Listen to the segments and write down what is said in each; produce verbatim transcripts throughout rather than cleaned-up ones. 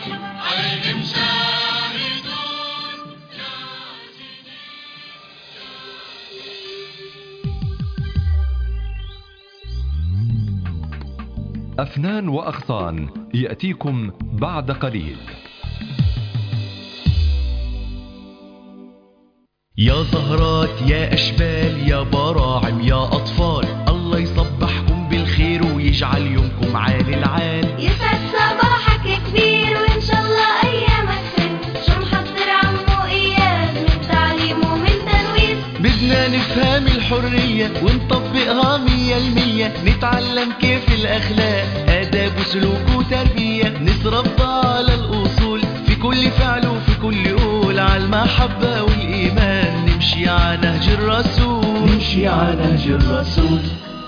عليهم شاهدون. أفنان وأغصان يأتيكم بعد قليل. يا زهرات يا أشبال يا براعم يا أطفال، الله يصبحكم بالخير ويجعل يومكم عال العال. يسعد صباحك كبير وإن شاء الله أيامك خير، شو محضر عمو إياد من تعليم ومن تنوير. بدنا نفهم الحرية ونطبقها مية المية، نتعلم كيف الأخلاق آداب وسلوك وتربية، نتربى على الأصول في كل فعل وفي كل قول، على المحبة والإيمان نمشي على نهج الرسول، نمشي على نهج الرسول.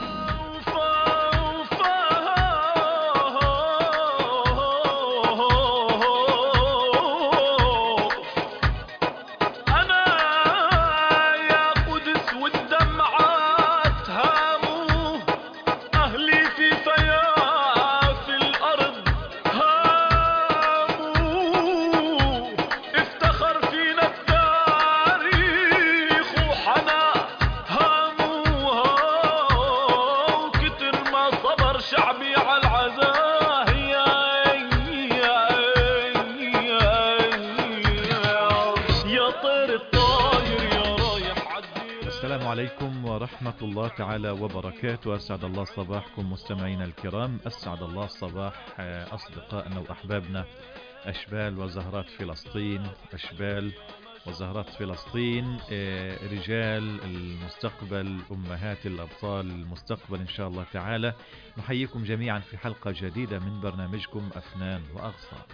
السلام عليكم ورحمة الله تعالى وبركاته. أسعد الله صباحكم مستمعينا الكرام، أسعد الله صباح أصدقائنا وأحبابنا أشبال وزهرات فلسطين، أشبال وزهرات فلسطين، رجال المستقبل، أمهات الأبطال المستقبل إن شاء الله تعالى. نحييكم جميعا في حلقة جديدة من برنامجكم أفنان وأغصان.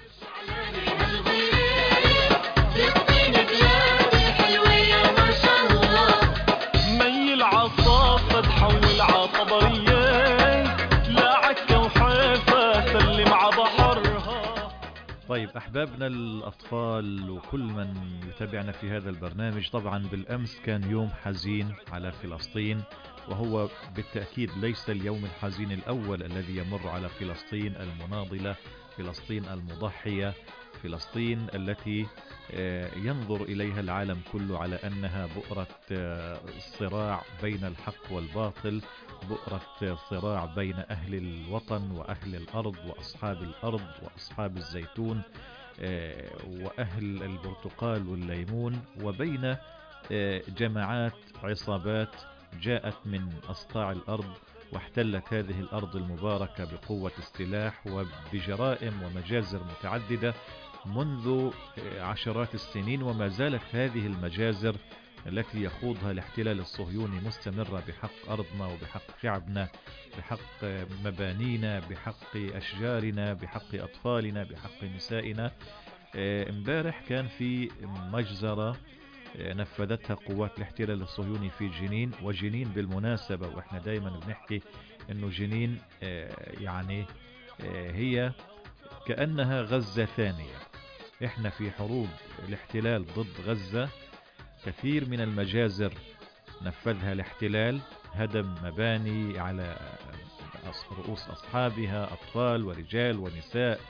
العصافة تحول عطبرية لعكة وحيفا سلم عبحرها. طيب أحبابنا الأطفال وكل من يتابعنا في هذا البرنامج، طبعا بالأمس كان يوم حزين على فلسطين، وهو بالتأكيد ليس اليوم الحزين الأول الذي يمر على فلسطين المناضلة، فلسطين المضحية، فلسطين التي ينظر إليها العالم كله على أنها بؤرة صراع بين الحق والباطل، بؤرة صراع بين أهل الوطن وأهل الأرض وأصحاب الأرض وأصحاب الزيتون وأهل البرتقال والليمون، وبين جماعات عصابات جاءت من أصقاع الأرض واحتلت هذه الأرض المباركة بقوة السلاح وبجرائم ومجازر متعددة منذ عشرات السنين، وما زالت هذه المجازر التي يخوضها الاحتلال الصهيوني مستمرة بحق أرضنا وبحق شعبنا، بحق مبانينا، بحق أشجارنا، بحق أطفالنا، بحق نسائنا. امبارح كان في مجزرة نفذتها قوات الاحتلال الصهيوني في جنين، وجنين بالمناسبة وإحنا دايما بنحكي إنه جنين يعني هي كأنها غزة ثانية. إحنا في حروب الاحتلال ضد غزة كثير من المجازر نفذها الاحتلال، هدم مباني على رؤوس أصحابها، أطفال ورجال ونساء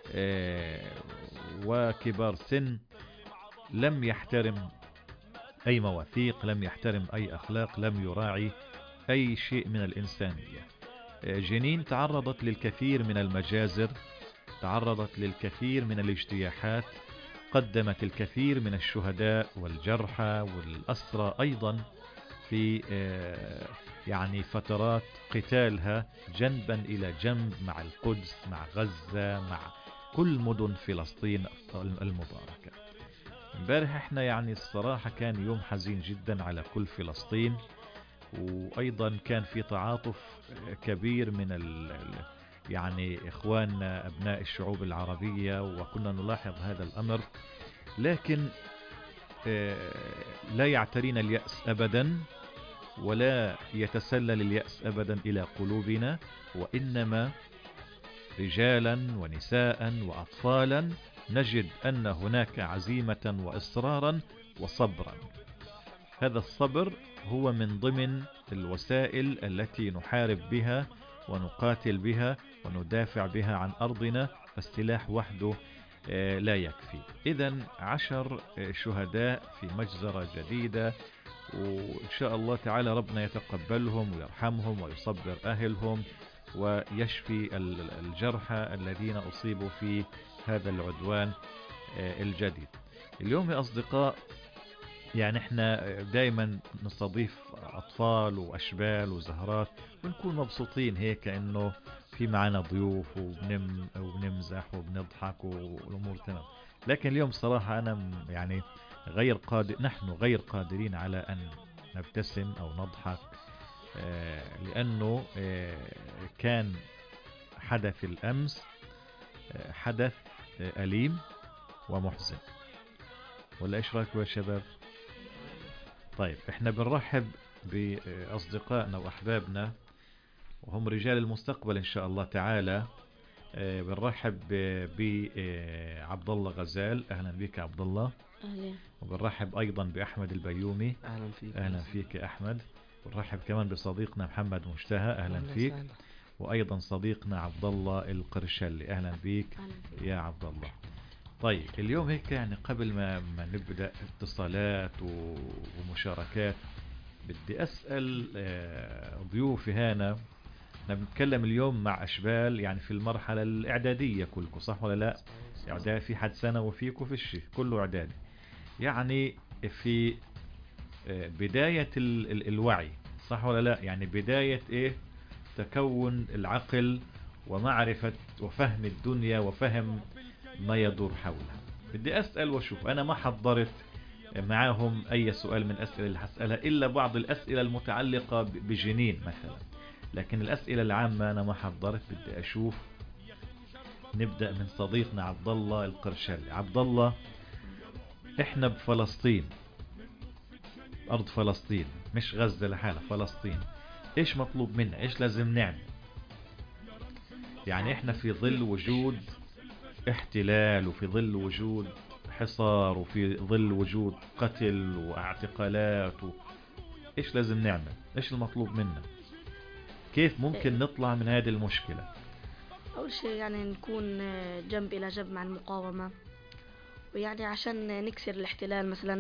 وكبار سن، لم يحترم أي مواثيق، لم يحترم أي أخلاق، لم يراعي أي شيء من الإنسانية. جنين تعرضت للكثير من المجازر، تعرضت للكثير من الاجتياحات، قدمت الكثير من الشهداء والجرحى والأسرى أيضا في يعني فترات قتالها جنبا إلى جنب مع القدس، مع غزة، مع كل مدن فلسطين المباركة. امبارح احنا يعني الصراحة كان يوم حزين جدا على كل فلسطين، وأيضا كان في تعاطف كبير من ال يعني إخواننا أبناء الشعوب العربية، وكنا نلاحظ هذا الأمر، لكن لا يعترينا اليأس أبدا، ولا يتسلل اليأس أبدا إلى قلوبنا، وإنما رجالا ونساء وأطفالا نجد أن هناك عزيمة وإصرارا وصبرا. هذا الصبر هو من ضمن الوسائل التي نحارب بها ونقاتل بها وندافع بها عن أرضنا، فالسلاح وحده لا يكفي. إذن عشر شهداء في مجزرة جديدة، وإن شاء الله تعالى ربنا يتقبلهم ويرحمهم ويصبر أهلهم ويشفي الجرحى الذين أصيبوا في هذا العدوان الجديد. اليوم يا أصدقاء يعني احنا دايما نستضيف أطفال وأشبال وزهرات ونكون مبسوطين هيك إنه في معنا ضيوف وبنم وبنمزح وبنضحك والأمور تمام. لكن اليوم صراحة أنا يعني غير قادر، نحن غير قادرين على أن نبتسم أو نضحك، لأنه كان حدث الأمس حدث أليم ومحزن. ولا إيش رأيكم يا شباب؟ طيب احنا بنرحب بأصدقائنا وأحبابنا وهم رجال المستقبل إن شاء الله تعالى. بنرحب بعبد الله غزال، أهلا بك عبد الله. أهلا. وبنرحب أيضا بأحمد البيومي، أهلا فيك. أهلا فيك يا أحمد. ونرحب كمان بصديقنا محمد مشتهى، أهلا فيك. سهلا. وأيضا صديقنا عبد الله القرشلي، أهلا بك يا عبد الله. طيب اليوم هيك يعني قبل ما, ما نبدأ اتصالات ومشاركات بدي أسأل ضيوفي هنا. احنا بنتكلم اليوم مع أشبال يعني في المرحلة الإعدادية كلكم، صح ولا لا؟ إعداد في حد سنة وفيكم في الشيء كله إعدادي، يعني في بداية ال ال الوعي، صح ولا لا؟ يعني بداية إيه؟ تكون العقل ومعرفة وفهم الدنيا وفهم ما يدور حولها. بدي أسأل وشوف، أنا ما حضرت معاهم أي سؤال من الأسئلة اللي حسألها إلا بعض الأسئلة المتعلقة بجنين مثلا، لكن الأسئلة العامة أنا ما حضرت. بدي أشوف، نبدأ من صديقنا عبد الله القرشلي. عبد الله، إحنا بفلسطين، أرض فلسطين مش غزة لحالها، فلسطين. إيش مطلوب منا؟ إيش لازم نعمل؟ يعني إحنا في ظل وجود احتلال وفي ظل وجود حصار وفي ظل وجود قتل واعتقالات و... إيش لازم نعمل؟ إيش المطلوب منا؟ كيف ممكن نطلع من هذه المشكلة؟ أول شيء يعني نكون جنب إلى جنب مع المقاومة، ويعني عشان نكسر الاحتلال مثلا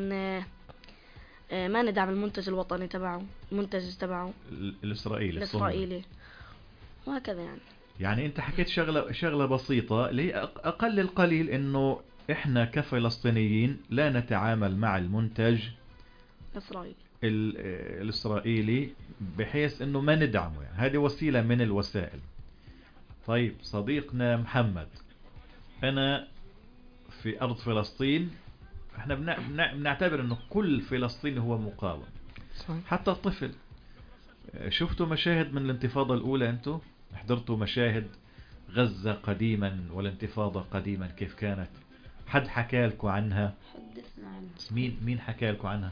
ما ندعم المنتج الوطني تبعه، المنتج تبعه الإسرائيلي الإسرائيلي وهكذا. يعني يعني أنت حكيت شغلة شغلة بسيطة اللي هي أقل القليل إنه إحنا كفلسطينيين لا نتعامل مع المنتج الإسرائيلي الإسرائيلي بحيث إنه ما ندعمه، يعني هذه وسيلة من الوسائل. طيب صديقنا محمد، أنا في أرض فلسطين، إحنا بنعتبر إنه كل فلسطيني هو مقاوم، حتى الطفل. شفتوا مشاهد من الانتفاضة الأولى؟ أنتوا حضرتوا مشاهد غزة قديما والانتفاضة قديما كيف كانت؟ حد حكى لكم عنها؟ حدثنا عنها. مين مين حكى لكم عنها؟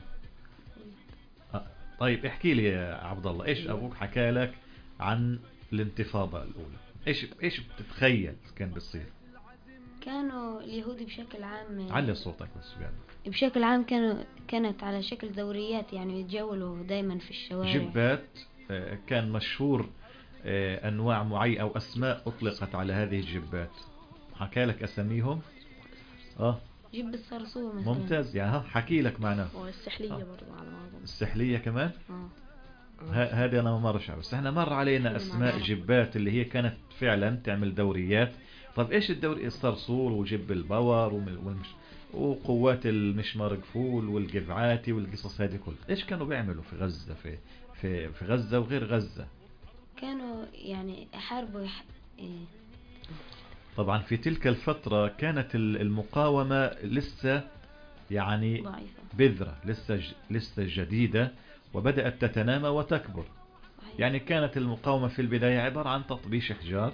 آه. طيب احكي لي يا عبد الله، ايش ابوك حكى لك عن الانتفاضة الأولى؟ ايش ايش بتتخيل كان بيصير؟ كانوا اليهود بشكل عام، علي صوتك بس يعني. بشكل عام كانوا كانت على شكل دوريات، يعني يتجولوا دايما في الشوارع. جبات، كان مشهور أنواع معينة أو أسماء أطلقت على هذه الجبات، حكى لك أسميهم؟ آه جب الصرصور مثلا. ممتاز، يعني ها حكي لك معناه. والسحلية آه. برضو على بعضهم. السحلية كمان؟ آه. هذه أنا ما مرش، بس احنا مر علينا أسماء جبات اللي هي كانت فعلا تعمل دوريات. طب إيش الدوري؟ الصرصور وجب البور والمش... وقوات المشمار قفول والقفعاتي والقصص هذه كلها، إيش كانوا بيعملوا في غزة في في في غزة وغير غزة؟ كانوا يعني يحاربوا يح... إيه. طبعا في تلك الفترة كانت المقاومة لسه يعني ضعيفة، بذرة، لسه ج... لسه جديدة وبدأت تتنامى وتكبر. صحيح. يعني كانت المقاومة في البداية عبارة عن تطبيش حجار،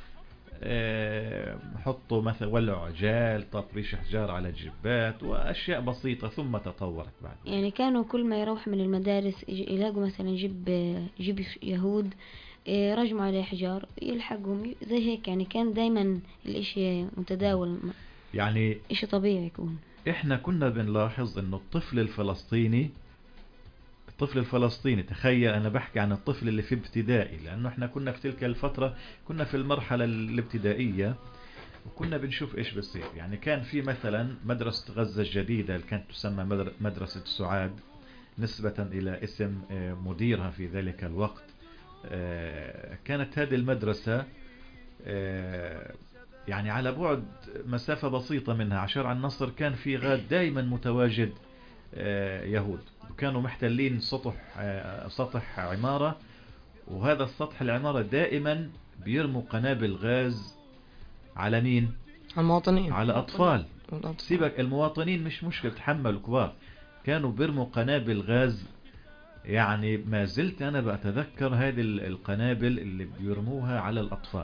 أه... حطوا مثلا ولعوا عجال، تطبيش حجار على الجبات وأشياء بسيطة، ثم تطورت بعد. يعني كانوا كل ما يروح من المدارس يلاقوا مثلا جب جب يهود رجموا عليه حجار يلحقهم زي هيك، يعني كان دايما الاشي متداول، يعني اشي طبيعي يكون. احنا كنا بنلاحظ انه الطفل الفلسطيني الطفل الفلسطيني تخيل انا بحكي عن الطفل اللي في ابتدائي، لانه احنا كنا في تلك الفترة كنا في المرحلة الابتدائية، وكنا بنشوف إيش بصير. يعني كان في مثلا مدرسة غزة الجديدة اللي كانت تسمى مدر- مدرسة سعاد نسبة إلى اسم آه، مديرها في ذلك الوقت. آه، كانت هذه المدرسة آه، يعني على بعد مسافة بسيطة منها على شارع النصر كان في غاد دائما متواجد آه، يهود، وكانوا محتلين سطح آه، سطح عمارة، وهذا السطح العمارة دائما بيرموا قنابل غاز على مين؟ المواطنين. على أطفال. والأطفال. سيبك المواطنين مش مشكلة، تحملوا كبار، كانوا بيرموا قنابل غاز. يعني ما زلت أنا بأتذكر هذه القنابل اللي بيرموها على الأطفال.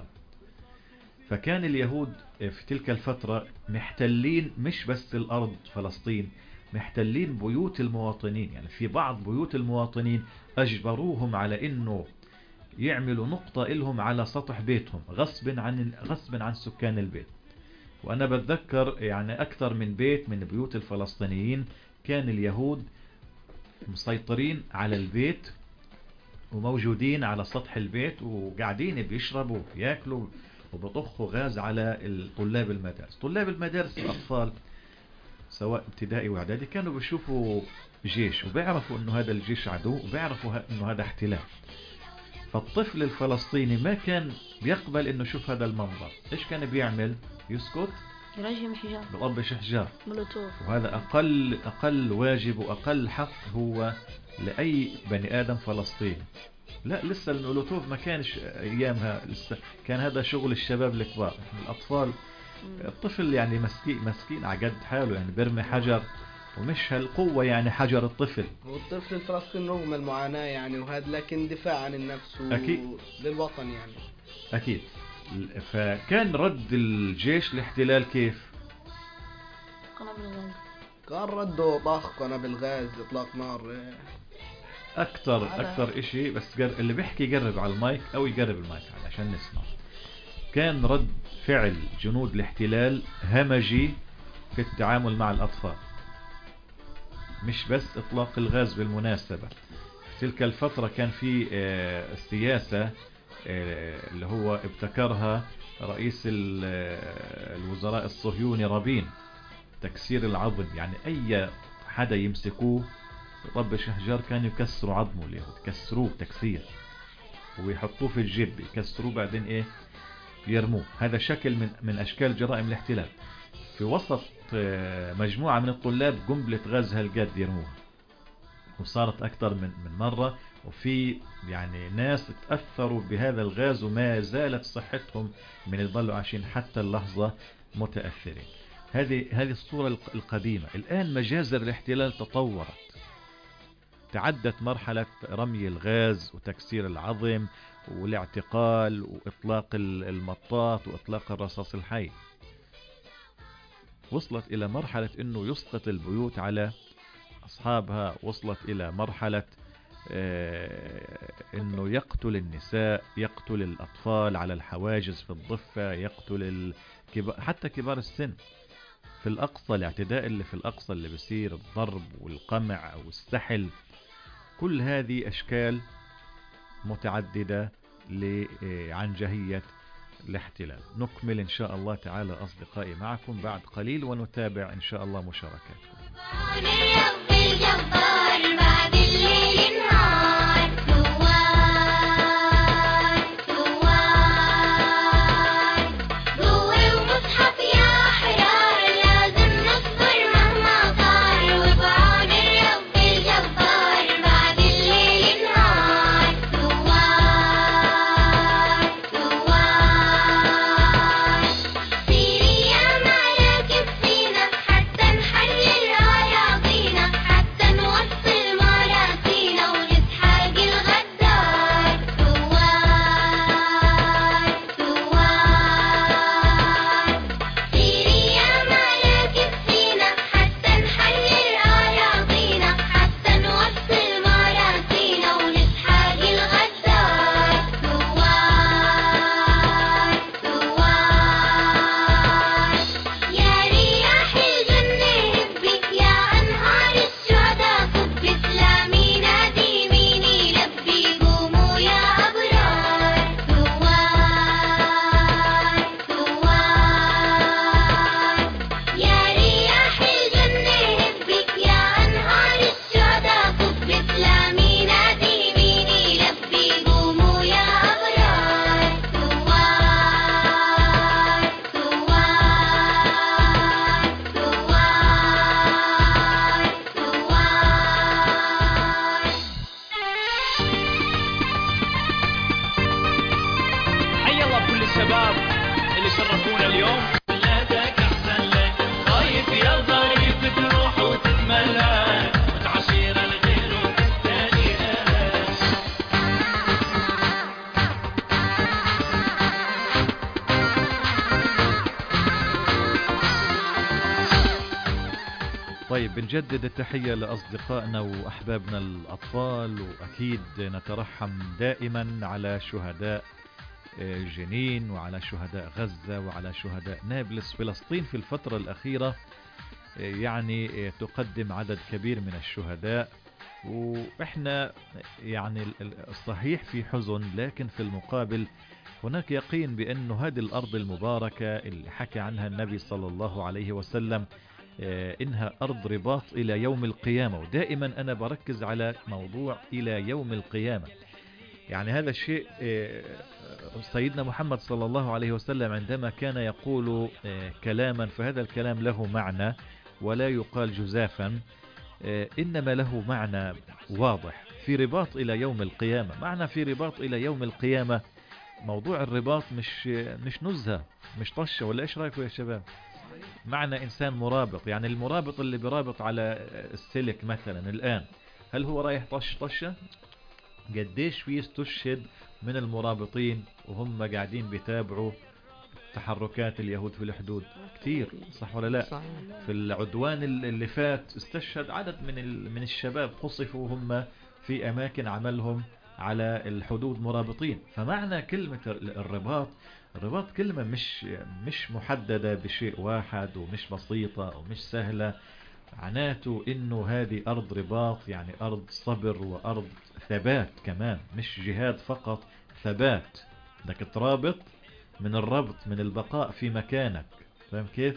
فكان اليهود في تلك الفترة محتلين مش بس الأرض فلسطين، محتلين بيوت المواطنين. يعني في بعض بيوت المواطنين أجبروهم على إنه يعملوا نقطة إلهم على سطح بيتهم غصب عن غصب عن سكان البيت. وأنا بتذكر يعني أكثر من بيت من بيوت الفلسطينيين كان اليهود مسيطرين على البيت وموجودين على سطح البيت وقاعدين بيشربوا وياكلوا وبطخوا غاز على طلاب المدارس. طلاب المدارس الأطفال سواء ابتدائي واعدادي كانوا بيشوفوا جيش وبيعرفوا انه هذا الجيش عدو وبيعرفوا انه هذا احتلال. فالطفل الفلسطيني ما كان بيقبل انه يشوف هذا المنظر. ايش كان بيعمل؟ يسكت، يرجم حجار، بيطبش حجار. مولوتوف. وهذا اقل اقل واجب واقل حق هو لاي بني ادم فلسطيني. لا لسه المولوتوف ما كانش ايامها، لسه كان هذا شغل الشباب الكبار. الاطفال الطفل يعني مسكين مسكين على قد حاله، يعني بيرمي حجر ومش هالقوة يعني حجر الطفل. والطفل الفلسطيني رغم المعاناة يعني وهذا لكن دفاع عن النفس أكيد. للوطن يعني. أكيد. فكان رد الجيش الاحتلال كيف؟ قنابل غاز. كان رده طاخ قنابل غاز، إطلاق نار. أكتر على- أكتر إشي بس جر... اللي بيحكي يقرب على المايك أو يقرب المايك عشان نسمع. كان رد فعل جنود الاحتلال همجي في التعامل مع الأطفال، مش بس إطلاق الغاز. بالمناسبة في تلك الفترة كان في آه، سياسة آه، اللي هو ابتكرها رئيس ال- آه، الوزراء الصهيوني رابين، تكسير العظم. يعني أي حدا يمسكوه يطبش حجار كانوا يكسروا عظمه اليهود، يكسروه تكسير ويحطوه في الجيب، يكسروه بعدين إيه يرموه. هذا شكل من من أشكال جرائم الاحتلال. في وسط آه، مجموعة من الطلاب قنبلة غاز هالقد يرموها، وصارت أكثر من من مرة. وفي يعني ناس تأثروا بهذا الغاز وما زالت صحتهم من يضلوا عايشين حتى اللحظة متأثرين. هذه هذه الصورة الق- القديمة. الآن مجازر الاحتلال تطورت، تعدت مرحلة رمي الغاز وتكسير العظم والاعتقال وإطلاق ال- المطاط وإطلاق الرصاص الحي. وصلت إلى مرحلة أنه يسقط البيوت على أصحابها. وصلت إلى مرحلة آه، أنه يقتل النساء، يقتل الأطفال على الحواجز في الضفة، يقتل الكبار حتى كبار السن. في الأقصى الاعتداء اللي في الأقصى اللي بيصير الضرب والقمع أو السحل، كل هذه أشكال متعددة لعنجهية الاحتلال. نكمل إن شاء الله تعالى أصدقائي معكم بعد قليل ونتابع إن شاء الله مشاركاتكم. عون الرب الجبار بعد الليل نهار ثوار ثوار قوة ومصحف يا أحرار لازم نصبر مهما صار وبعون الرب الجبار بعد الليل نهار ثوار ثوار سيري يا ملاك السينا حتى نحلل راياضينا حتى نوصل طيب بنجدد التحية لأصدقائنا وأحبابنا الأطفال، وأكيد نترحم دائما على شهداء جنين وعلى شهداء غزة وعلى شهداء نابلس. فلسطين في الفترة الأخيرة يعني تقدم عدد كبير من الشهداء، وإحنا يعني الصحيح في حزن، لكن في المقابل هناك يقين بأن هذه الأرض المباركة اللي حكى عنها النبي صلى الله عليه وسلم إنها أرض رباط إلى يوم القيامة. ودائما أنا بركز على موضوع إلى يوم القيامة، يعني هذا الشيء سيدنا محمد صلى الله عليه وسلم عندما كان يقول كلاما فهذا الكلام له معنى ولا يقال جزافا، إنما له معنى واضح في رباط إلى يوم القيامة. معنى في رباط إلى يوم القيامة، موضوع الرباط مش مش نزهة، مش طشة، ولا إيش رأيكم يا شباب؟ معنى إنسان مرابط، يعني المرابط اللي برابط على السلك مثلا الآن، هل هو رايح طش طشة؟ قديش في استشهد من المرابطين وهم قاعدين بيتابعوا تحركات اليهود في الحدود؟ كتير، صح ولا لا؟ صحيح. في العدوان اللي فات استشهد عدد من من الشباب، قصفوا هم في أماكن عملهم على الحدود مرابطين. فمعنى كلمة الرباط، الرباط كلمة مش مش محددة بشيء واحد ومش بسيطة ومش سهلة، معناته إنه هذه أرض رباط، يعني أرض صبر وأرض ثبات كمان، مش جهاد فقط، ثبات، انك ترابط من الربط، من البقاء في مكانك، فاهم كيف؟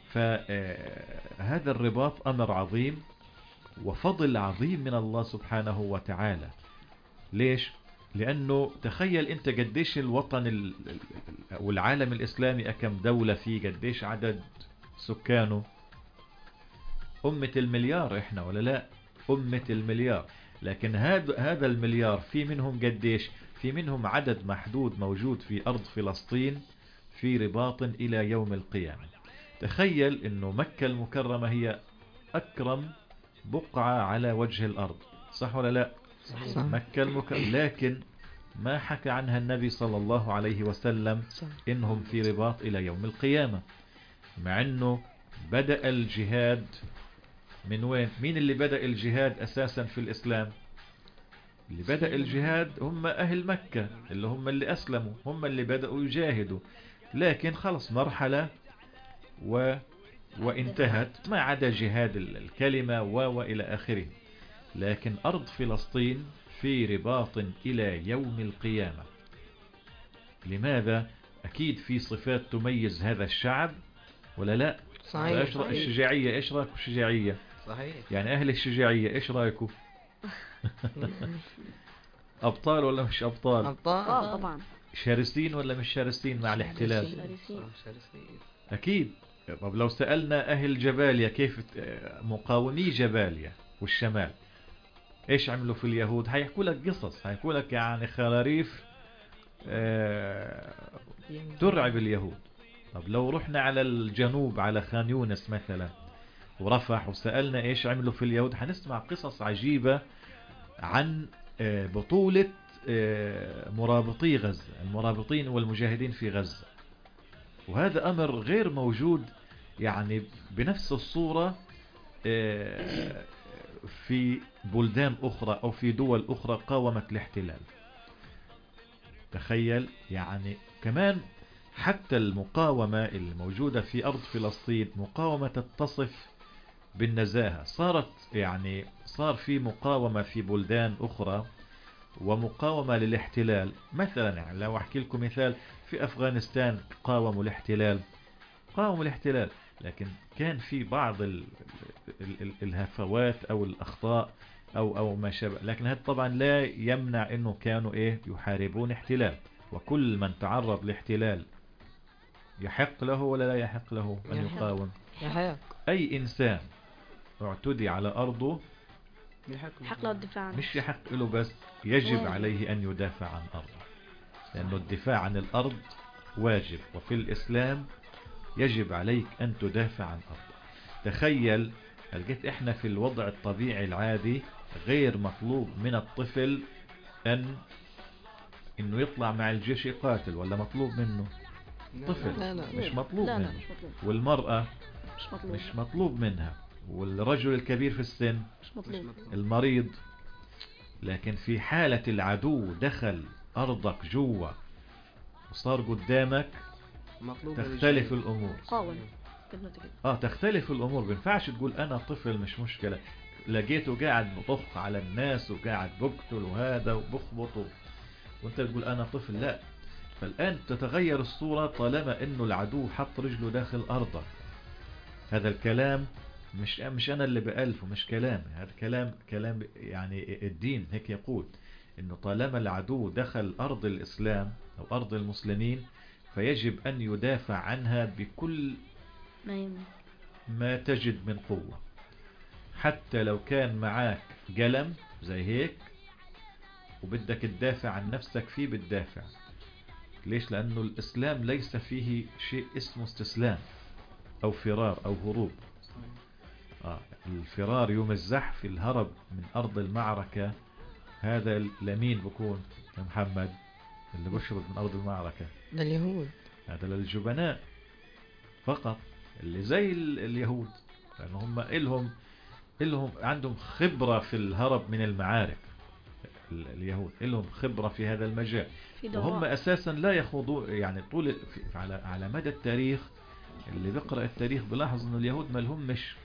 فهذا الرباط أمر عظيم وفضل عظيم من الله سبحانه وتعالى. ليش؟ لأنه تخيل أنت قديش الوطن والعالم الإسلامي أكم دولة فيه، قديش عدد سكانه، أمة المليار إحنا ولا لا؟ أمة المليار، لكن هذا هذا المليار في منهم قديش؟ في منهم عدد محدود موجود في أرض فلسطين في رباط إلى يوم القيامة. تخيل إنه مكة المكرمة هي أكرم بقعة على وجه الأرض، صح ولا لا؟ صح. مكة المكرمة، لكن ما حكى عنها النبي صلى الله عليه وسلم إنهم في رباط إلى يوم القيامة، مع أنه بدأ الجهاد من وين؟ مين اللي بدأ الجهاد أساسا في الإسلام؟ اللي بدأ الجهاد هم أهل مكة، اللي هم اللي أسلموا، هم اللي بدأوا يجاهدوا، لكن خلص مرحلة و... وانتهت، ما عدا جهاد الكلمة و وإلى آخره. لكن أرض فلسطين في رباط إلى يوم القيامة. لماذا؟ أكيد في صفات تميز هذا الشعب ولا لا؟ صحيح. إيش رأيك الشجاعية؟ إيش رأيكم الشجاعية؟ صحيح. يعني أهل الشجاعية إيش رأيكم؟ أبطال ولا مش أبطال؟ أبطال طبعا. شارسين ولا مش شارسين مع الاحتلال؟ شارسين. أكيد. طب لو سألنا أهل جباليا، كيف مقاومي جباليا والشمال إيش عملوا في اليهود؟ هيحكوا لك قصص، هيحكوا لك يعني خراريف آه ترعب اليهود. طب لو رحنا على الجنوب على خان يونس مثلا ورفح وسألنا إيش عملوا في اليهود، هنسمع قصص عجيبة عن آه بطولة آه مرابطي غزة، المرابطين والمجاهدين في غزة. وهذا أمر غير موجود يعني بنفس الصورة آه في بلدان أخرى أو في دول أخرى قاومت الاحتلال. تخيل يعني كمان حتى المقاومة الموجودة في أرض فلسطين مقاومة تتصف بالنزاهة، صارت يعني صار في مقاومة في بلدان أخرى ومقاومة للاحتلال. مثلا يعني لو أحكي لكم مثال، في أفغانستان قاوموا الاحتلال، قاوموا الاحتلال، لكن كان في بعض ال ال ال الهفوات أو الأخطاء أو أو ما شابه، لكن هذا طبعا لا يمنع إنه كانوا إيه يحاربون احتلال. وكل من تعرض لاحتلال يحق له ولا لا يحق له أن يقاوم؟ يحق. أي إنسان اعتدي على أرضه يحق له الدفاع عنه، مش يحق له بس، يجب عليه أن يدافع عن أرضه، لأنه الدفاع عن الأرض واجب، وفي الإسلام يجب عليك أن تدافع عن أرضك. تخيل لقيت إحنا في الوضع الطبيعي العادي غير مطلوب من الطفل أن إنه يطلع مع الجيش يقاتل، ولا مطلوب منه؟ طفل لا لا مش مطلوب لا لا منه. مش مطلوب. والمرأة مش مطلوب. مش مطلوب منها. والرجل الكبير في السن، مش مطلوب. المريض. لكن في حالة العدو دخل أرضك جوا وصار قدامك مطلوب تختلف الأمور. قاوم كلمته كده. اه تختلف الأمور. بينفعش تقول أنا طفل مش مشكلة، لقيته قاعد بطخ على الناس وقاعد بقتل وهذا وبخبط و- وانت تقول أنا طفل. لا. فالآن تتغير الصورة طالما انه العدو حط رجله داخل أرضك. هذا الكلام مش مش أنا اللي بألفه، مش كلامي، هذا كلام كلام يعني الدين هيك يقول انه طالما العدو دخل أرض الإسلام أو أرض المسلمين فيجب أن يدافع عنها بكل ما يمنع. ما تجد من قوة، حتى لو كان معاك قلم زي هيك وبدك تدافع عن نفسك فيه بتدافع. ليش؟ لأنه الإسلام ليس فيه شيء اسمه استسلام أو فرار أو هروب. آه الفرار يوم الزحف، الهرب من أرض المعركة، هذا لمين بكون يا محمد؟ اللي بشرد من أرض المعركة لليهود، هذا للجبناء فقط، اللي زي ال- اليهود، لأن هم إلهم إلهم عندهم خبرة في الهرب من المعارك. ال- اليهود إلهم خبرة في هذا المجال، في وهم دورات. أساسا لا يخوضوا يعني طول في- على على مدى التاريخ. اللي بيقرأ التاريخ بلاحظ إنه اليهود ما لهم مش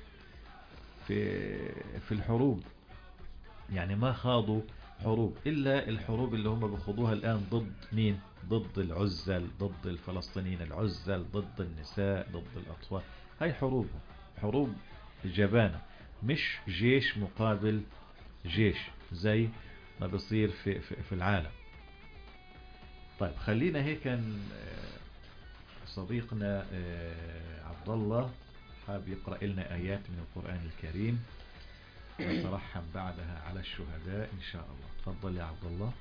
في في الحروب، يعني ما خاضوا حروب إلا الحروب اللي هم بيخوضوها الآن ضد مين؟ ضد العزل، ضد الفلسطينيين العزل، ضد النساء، ضد الأطفال. هاي حروب حروب جبانة، مش جيش مقابل جيش زي ما بصير في, في, في العالم. طيب خلينا هيك ن- صديقنا آه، عبد الله حاب يقرأ لنا آيات من القرآن الكريم نترحم بعدها على الشهداء إن شاء الله. تفضل يا عبد الله.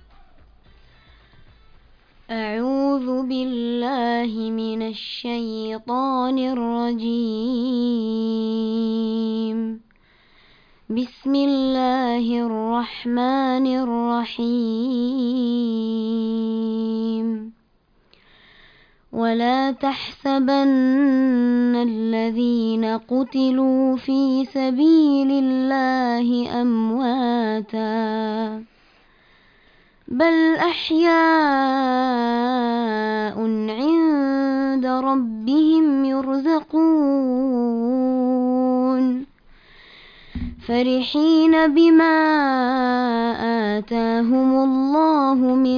أعوذ بالله من الشيطان الرجيم. بسم الله الرحمن الرحيم. ولا تحسبن الذين قتلوا في سبيل الله أمواتا، بل أحياء عند ربهم يرزقون، فرحين بما آتاهم الله من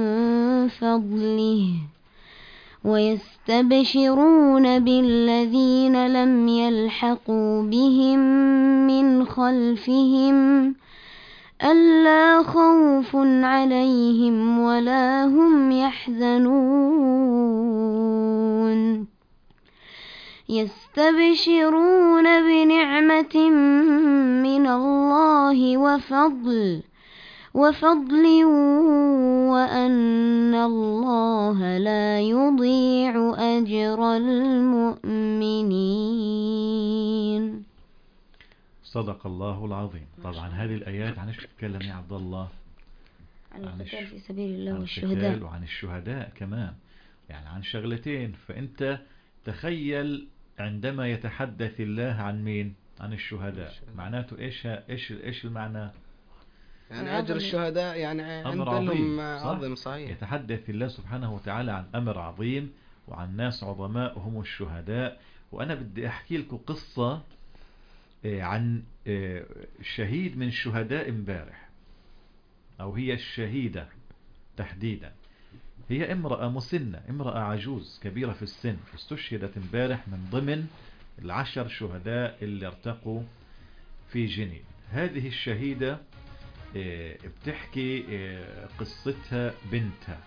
فضله، ويستبشرون بالذين لم يلحقوا بهم من خلفهم ألا خوف عليهم ولا هم يحزنون، يستبشرون بنعمة من الله وفضل وفضل وأن الله لا يضيع أجر المؤمنين. صدق الله العظيم. طبعا هذه الآيات عن ايش تتكلم يا عبد الله؟ عن عن القتال الش- في سبيل الله عن والشهداء. القتال وعن الشهداء كمان، يعني عن شغلتين. فأنت تخيل عندما يتحدث الله عن مين؟ عن الشهداء، معناته ايش ايش ايش المعنى؟ يعني أجر الشهداء يعني أمر عند عظيم، لهم صح؟ عظيم صحيح. يتحدث الله سبحانه وتعالى عن أمر عظيم وعن ناس عظماء هم الشهداء. وأنا بدي أحكي لكم قصة آه، عن آه، شهيد من شهداء امبارح، أو هي الشهيدة تحديدا. هي امرأة مسنة، امرأة عجوز كبيرة في السن، استشهدت امبارح من ضمن العشر شهداء اللي ارتقوا في جنين. هذه الشهيدة آه، بتحكي آه، قصتها بنتها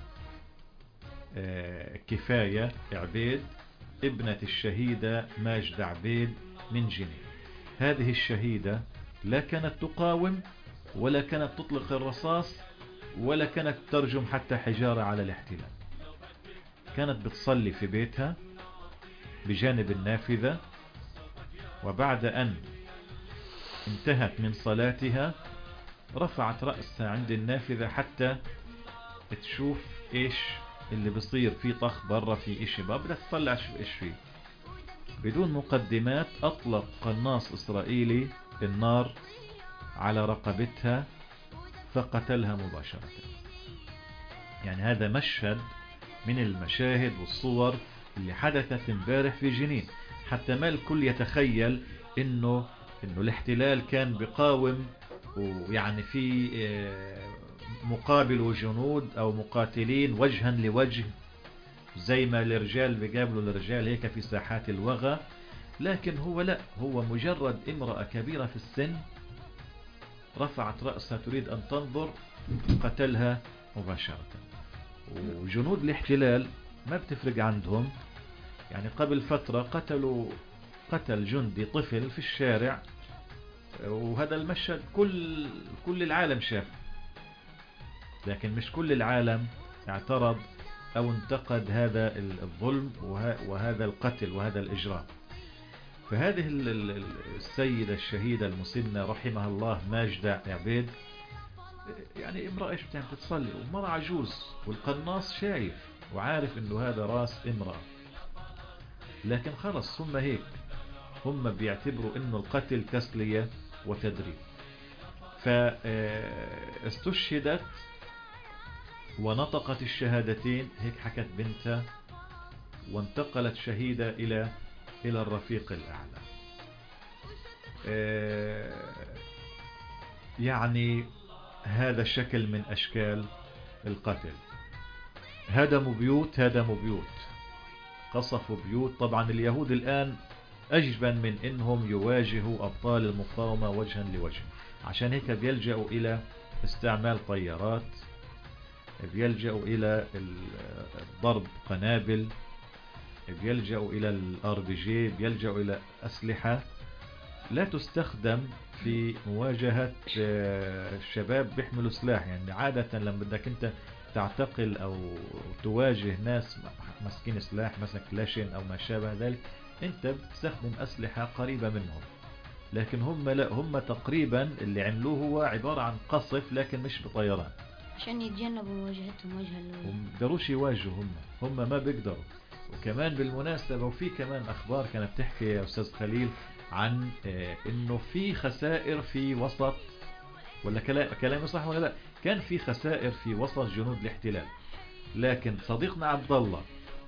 آه، كفاية عبيد ابنة الشهيدة ماجدة عبيد من جنين. هذه الشهيدة لا كانت تقاوم ولا كانت تطلق الرصاص ولا كانت ترجم حتى حجارة على الاحتلال. كانت بتصلي في بيتها بجانب النافذة، وبعد أن انتهت من صلاتها رفعت رأسها عند النافذة حتى تشوف ايش اللي بصير في طخ برا، في اشي بقى بدها تطلع شو ايش فيه. بدون مقدمات أطلق قناص إسرائيلي النار على رقبتها فقتلها مباشرة. يعني هذا مشهد من المشاهد والصور اللي حدثت امبارح في جنين، حتى ما الكل يتخيل انه انه الاحتلال كان بقاوم، ويعني في مقابل جنود او مقاتلين وجها لوجه زي ما الرجال بيقابلوا الرجال هيك في ساحات الوغى. لكن هو لا، هو مجرد امرأة كبيرة في السن رفعت رأسها تريد أن تنظر، قتلها مباشرة. وجنود الاحتلال ما بتفرق عندهم، يعني قبل فترة قتلوا قتل جندي طفل في الشارع، وهذا المشهد كل كل العالم شاف، لكن مش كل العالم اعترض أو انتقد هذا الظلم وهذا القتل وهذا الإجرام. فهذه السيدة الشهيدة المسنة رحمها الله ماجدة عبيد، يعني امرأة ايش بتعمل؟ بتصلي، ومرأة عجوز، والقناص شايف وعارف انه هذا راس امرأة، لكن خلص هم هيك، هم بيعتبروا انه القتل تسلية وتدريب. فاستشهدت ونطقت الشهادتين، هيك حكت بنتها، وانتقلت شهيدة الى الى الرفيق الاعلى. يعني هذا شكل من اشكال القتل. هدموا بيوت، هدموا بيوت، قصفوا بيوت. طبعا اليهود الان اجبن من انهم يواجهوا ابطال المقاومة وجها لوجه، عشان هيك بيلجأوا الى استعمال طيارات، بيلجأوا الى الضرب قنابل، بيلجأوا الى الار بي جي، بيلجأوا الى اسلحة لا تستخدم في مواجهة الشباب بيحملوا سلاح. يعني عادة لما بدك انت تعتقل او تواجه ناس مسكين سلاح مثلا كلاشين او ما شابه ذلك، انت بتستخدم اسلحة قريبة منهم. لكن هم لا، هم تقريبا اللي عملوه هو عبارة عن قصف، لكن مش بطيران، عشان يتجنبوا مواجهتهم وجها لوجه. وما بيقدروش يواجهوا، هم هم ما بيقدروا. وكمان بالمناسبة، وفي كمان اخبار كانت بتحكي يا استاذ خليل عن انه في خسائر في وسط، ولا كلامي صح ولا لا؟ كان في خسائر في وسط جنود الاحتلال. لكن صديقنا عبد الله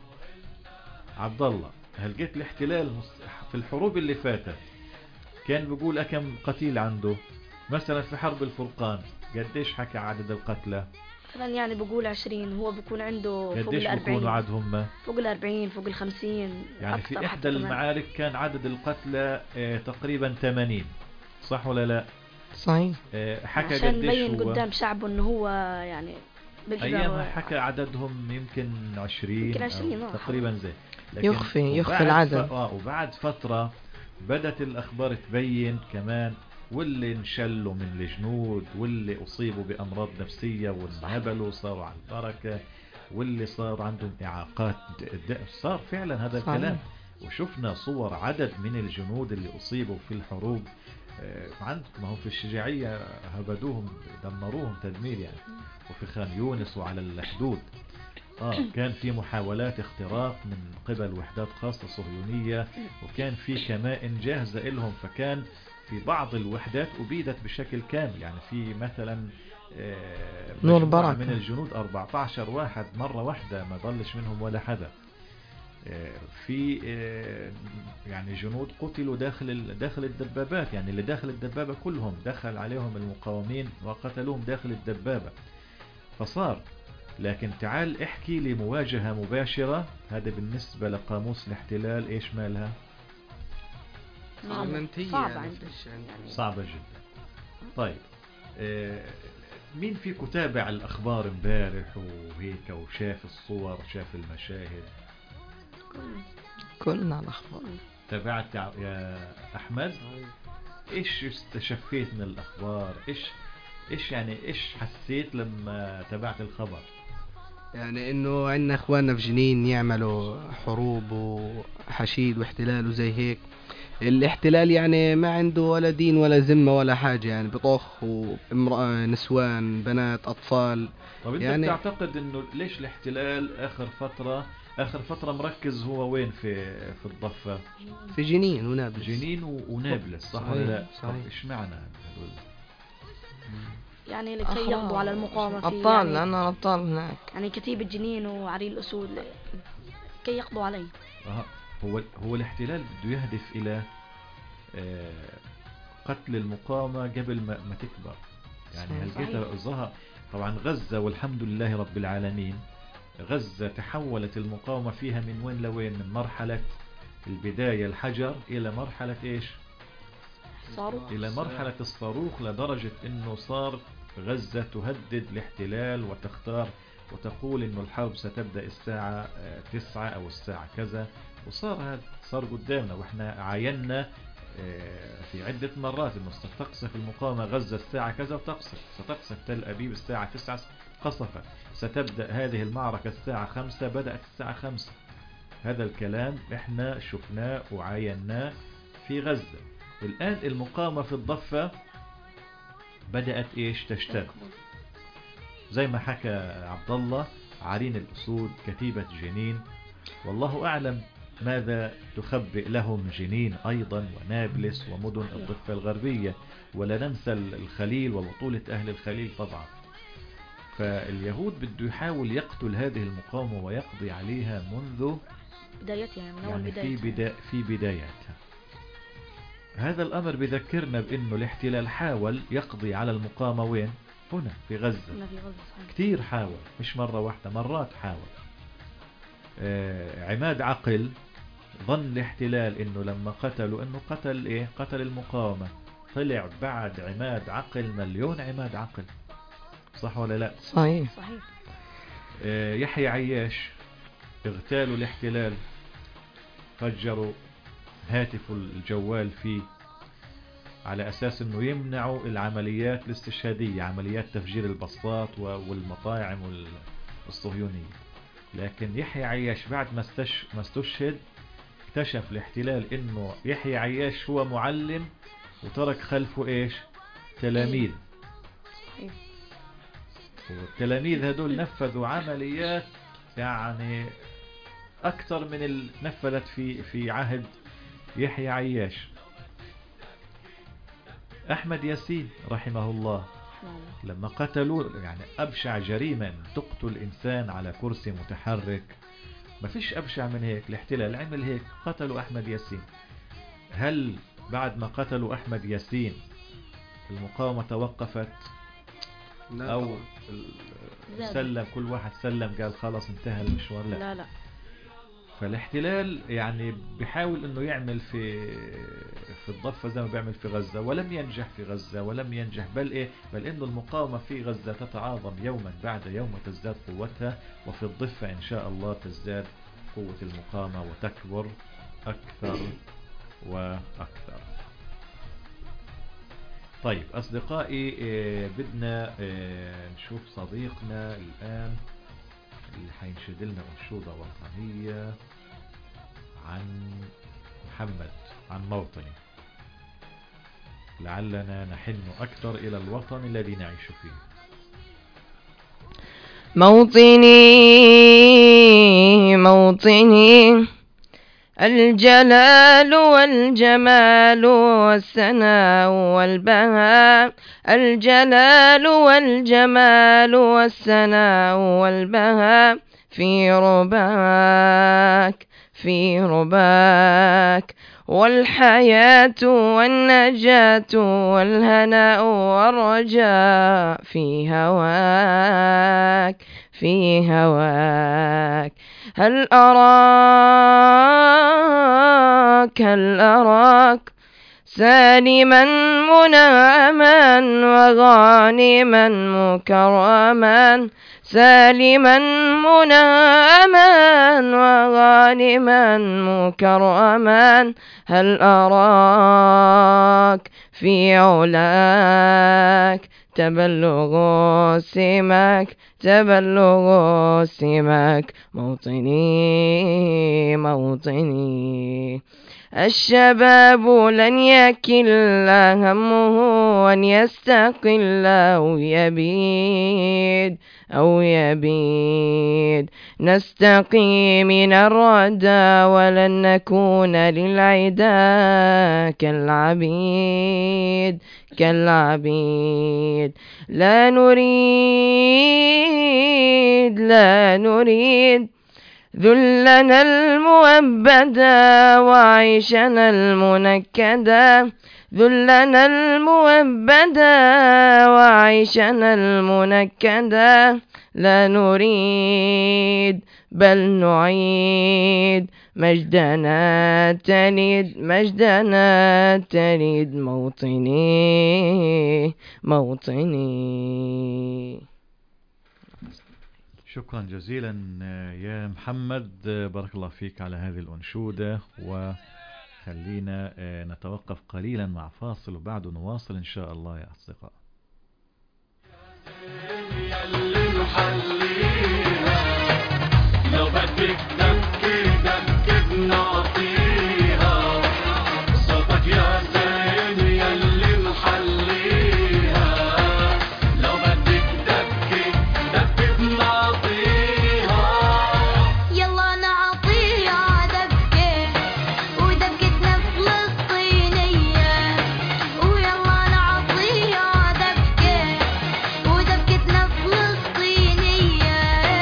عبد الله هلقيت الاحتلال في الحروب اللي فاتت كان بيقول كم قتيل عنده. مثلا في حرب الفرقان قديش حكى عدد القتلى؟ مثلا يعني بقول عشرين، هو بيكون عنده فوق قديش الأربعين. بيكونوا عدهم؟ فوق الأربعين، فوق الخمسين. يعني في إحدى المعارك كان عدد القتلى اه تقريبا ثمانين، صح ولا لا؟ صحيح. اه حكى عشان قديش يبين هو قدام شعبه انه هو يعني أيامها حكى عددهم يمكن عشرين، يمكن عشرين تقريبا زي. يخفي يخفي العدد. اه وبعد فترة بدت الأخبار تبين كمان، واللي انشلوا من الجنود، واللي أصيبوا بأمراض نفسية وانهبلوا صاروا على البركة، واللي صار عندهم إعاقات، صار فعلا هذا صحيح. الكلام. وشفنا صور عدد من الجنود اللي أصيبوا في الحروب. عندكم هم في الشجاعية هبدوهم، دمروهم تدمير يعني، وفي خان يونس وعلى الحدود. آه كان في محاولات اختراق من قبل وحدات خاصة صهيونية، وكان في كمائن جاهزة لهم. فكان في بعض الوحدات أبيدت بشكل كامل. يعني في مثلا آه نور بركة من الجنود أربعة عشر واحد مرة واحدة ما ضلش منهم ولا حدا. آه في آه يعني جنود قتلوا داخل داخل الدبابات، يعني اللي داخل الدبابة كلهم دخل عليهم المقاومين وقتلوهم داخل الدبابة. فصار. لكن تعال احكي لي مواجهة مباشرة، هذا بالنسبة لقاموس الاحتلال ايش مالها؟ صعبة, صعبة, يعني صعبة جدا. طيب آه مين فيكم تابع الأخبار امبارح وهيك وشاف الصور شاف المشاهد؟ كلنا على الأخبار. تابعت يا أحمد؟ إيش استشفيت من الأخبار؟ إيش إيش يعني إيش حسيت لما تابعت الخبر؟ يعني إنه عندنا إخواننا في جنين يعملوا حروب وحشيد واحتلال وزي هيك. الاحتلال يعني ما عنده ولا دين ولا ذمة ولا حاجة، يعني بطخ وامرأة نسوان بنات أطفال. طب انت يعني بتعتقد انه ليش الاحتلال اخر فترة آخر فترة مركز هو وين في في الضفة؟ في جنين ونابلس. جنين و- ونابلس صح صحيح، ولا لا؟ صحيح. طب اشمعنى هذول؟ يعني لكي يقضوا على المقاومة في أبطال، يعني, لأنه أبطال هناك. يعني كتيبة جنين وعريل الأسود كي يقضوا عليه. أه هو هو الاحتلال بده يهدف إلى آه، قتل المقاومة قبل ما, ما تكبر. يعني صحيح. هلقيتها ظهر طبعا غزة والحمد لله رب العالمين. غزة تحولت المقاومة فيها من وين لوين، من مرحلة البداية الحجر إلى مرحلة إيش؟ صاروخ. إلى مرحلة الصاروخ، لدرجة أنه صار غزة تهدد الاحتلال وتختار وتقول أنه الحرب ستبدأ الساعة آه، تسعة أو الساعة كذا. وصار هذا صار قدامنا، وإحنا عاينا آه، في عدة مرات أنه ستقصف المقاومة غزة الساعة كذا وتقصف، ستقصف تل أبيب الساعة تسعة قصفت، ستبدأ هذه المعركة الساعة خمسة، بدأت الساعة خمسة. هذا الكلام إحنا شفناه وعايناه في غزة. الآن المقاومة في الضفة بدأت إيش تشتد، زي ما حكى عبد الله، عرين الأسود، كتيبة جنين، والله أعلم ماذا تخبئ لهم جنين أيضا ونابلس ومدن الضفة الغربية، ولا ننسى الخليل وبطولة أهل الخليل طبعا. فاليهود بده يحاول يقتل هذه المقاومة ويقضي عليها منذ بدايتها، يعني من أول يعني في, بدايتها. بدا في بداياتها. هذا الأمر بذكرنا بأنه الاحتلال حاول يقضي على المقاومة وين؟ هنا في غزة. هنا في غزة صحيح. كتير حاول، مش مرة واحدة، مرات حاول. آه عماد عقل ظن الاحتلال انه لما قتلوا انه قتل ايه؟ قتل المقاومة. طلع بعد عماد عقل مليون عماد عقل، صح ولا لا؟ صحيح. صحيح. آه يحيى عياش اغتالوا الاحتلال، فجروا هاتف الجوال فيه على أساس أنه يمنعوا العمليات الاستشهادية، عمليات تفجير البسطات والمطاعم الصهيونية. لكن يحيى عياش بعد ما استش... ما استشهد اكتشف الاحتلال أنه يحيى عياش هو معلم وترك خلفه إيش؟ تلاميذ. صحيح. والتلاميذ هدول نفذوا عمليات يعني أكثر من اللي نفذت في في عهد يحيى عياش. أحمد ياسين رحمه الله لما قتلوا، يعني أبشع جريمة أن تقتل إنسان على كرسي متحرك، ما فيش أبشع من هيك. الاحتلال عمل هيك، قتلوا أحمد ياسين. هل بعد ما قتلوا أحمد ياسين المقاومة توقفت أو سلم كل واحد سلم قال خلاص انتهى المشوار؟ لا لا لا. فالاحتلال يعني بيحاول انه يعمل في في الضفة زي ما بيعمل في غزة، ولم ينجح في غزة، ولم ينجح بل ايه بل انه المقاومة في غزة تتعاظم يوما بعد يوم وتزداد قوتها، وفي الضفة ان شاء الله تزداد قوة المقاومة وتكبر اكثر واكثر. طيب اصدقائي، إيه بدنا إيه نشوف صديقنا الان اللي حينشد لنا أنشودة وطنية عن محمد، عن موطني، لعلنا نحن أكثر إلى الوطن الذي نعيش فيه. موطني موطني، الجلال والجمال والثناء والبهاء، الجلال والجمال والثناء والبهاء في رباك في رباك، والحياة والنجاة والهناء والرجاء في هواك في هواك. هل أراك هل أراك سالما منعما وغانما مكرما، سالما منعما وغانما مكرما. هل أراك في علاك تبلغ سماك تبلغ سماك. موطني موطني، الشباب لن يكل همه أن يستقل أو يبيد أو يبيد نستقي من الردى ولن نكون للعدا كالعبيد كالعبيد لا نريد لا نريد ذلنا المؤبدا وعيشنا المنكدا ذلنا المؤبدا وعيشنا المنكدا لا نريد بل نعيد مجدنا تلد مجدنا تلد موطني موطني. شكرا جزيلا يا محمد، بارك الله فيك على هذه الأنشودة. وخلينا نتوقف قليلا مع فاصل وبعده نواصل إن شاء الله يا أصدقاء. لو بدك دبكي دبكي بنعطيها صوتك يا زين يلي محليها. لو بدك دبكي دبكي بنعطيها يلا نعطيها دبكة ودبكتنا فلسطينية. ويلا نعطيها دبكة ودبكتنا فلسطينية.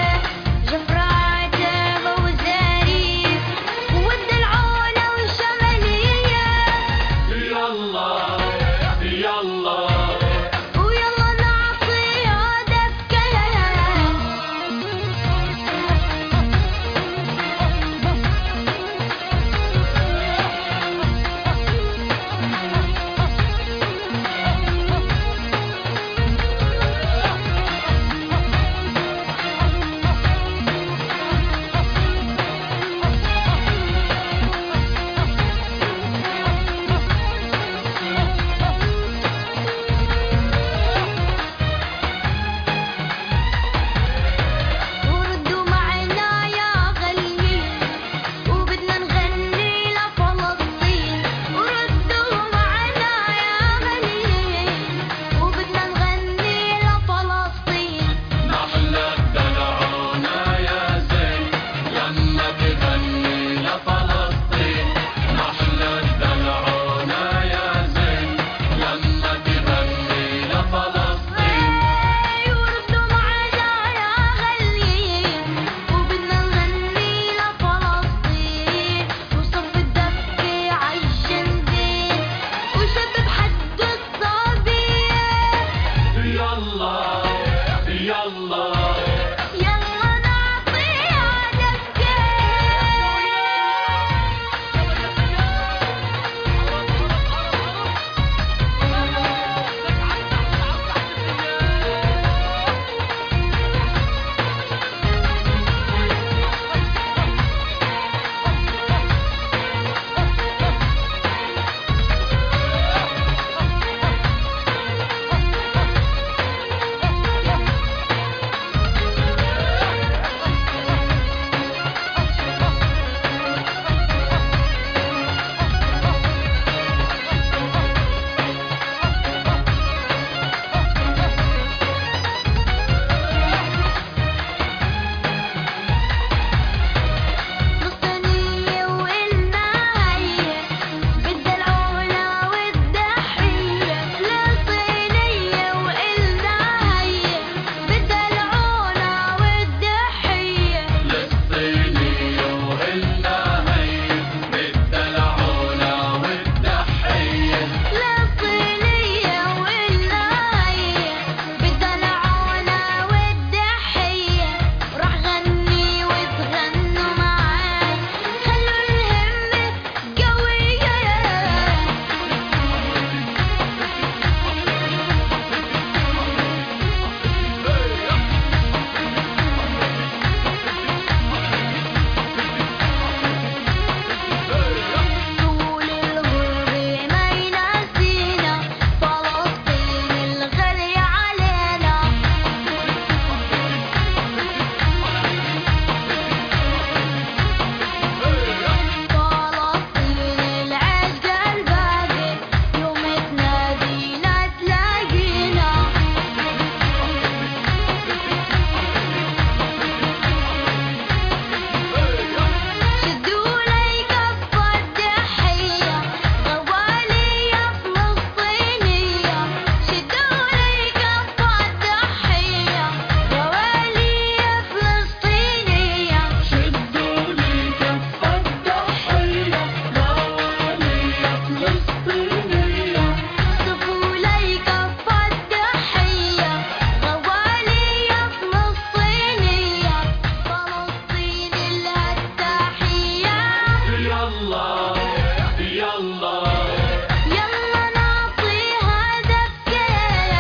الله. يلا نعطيها دبكة.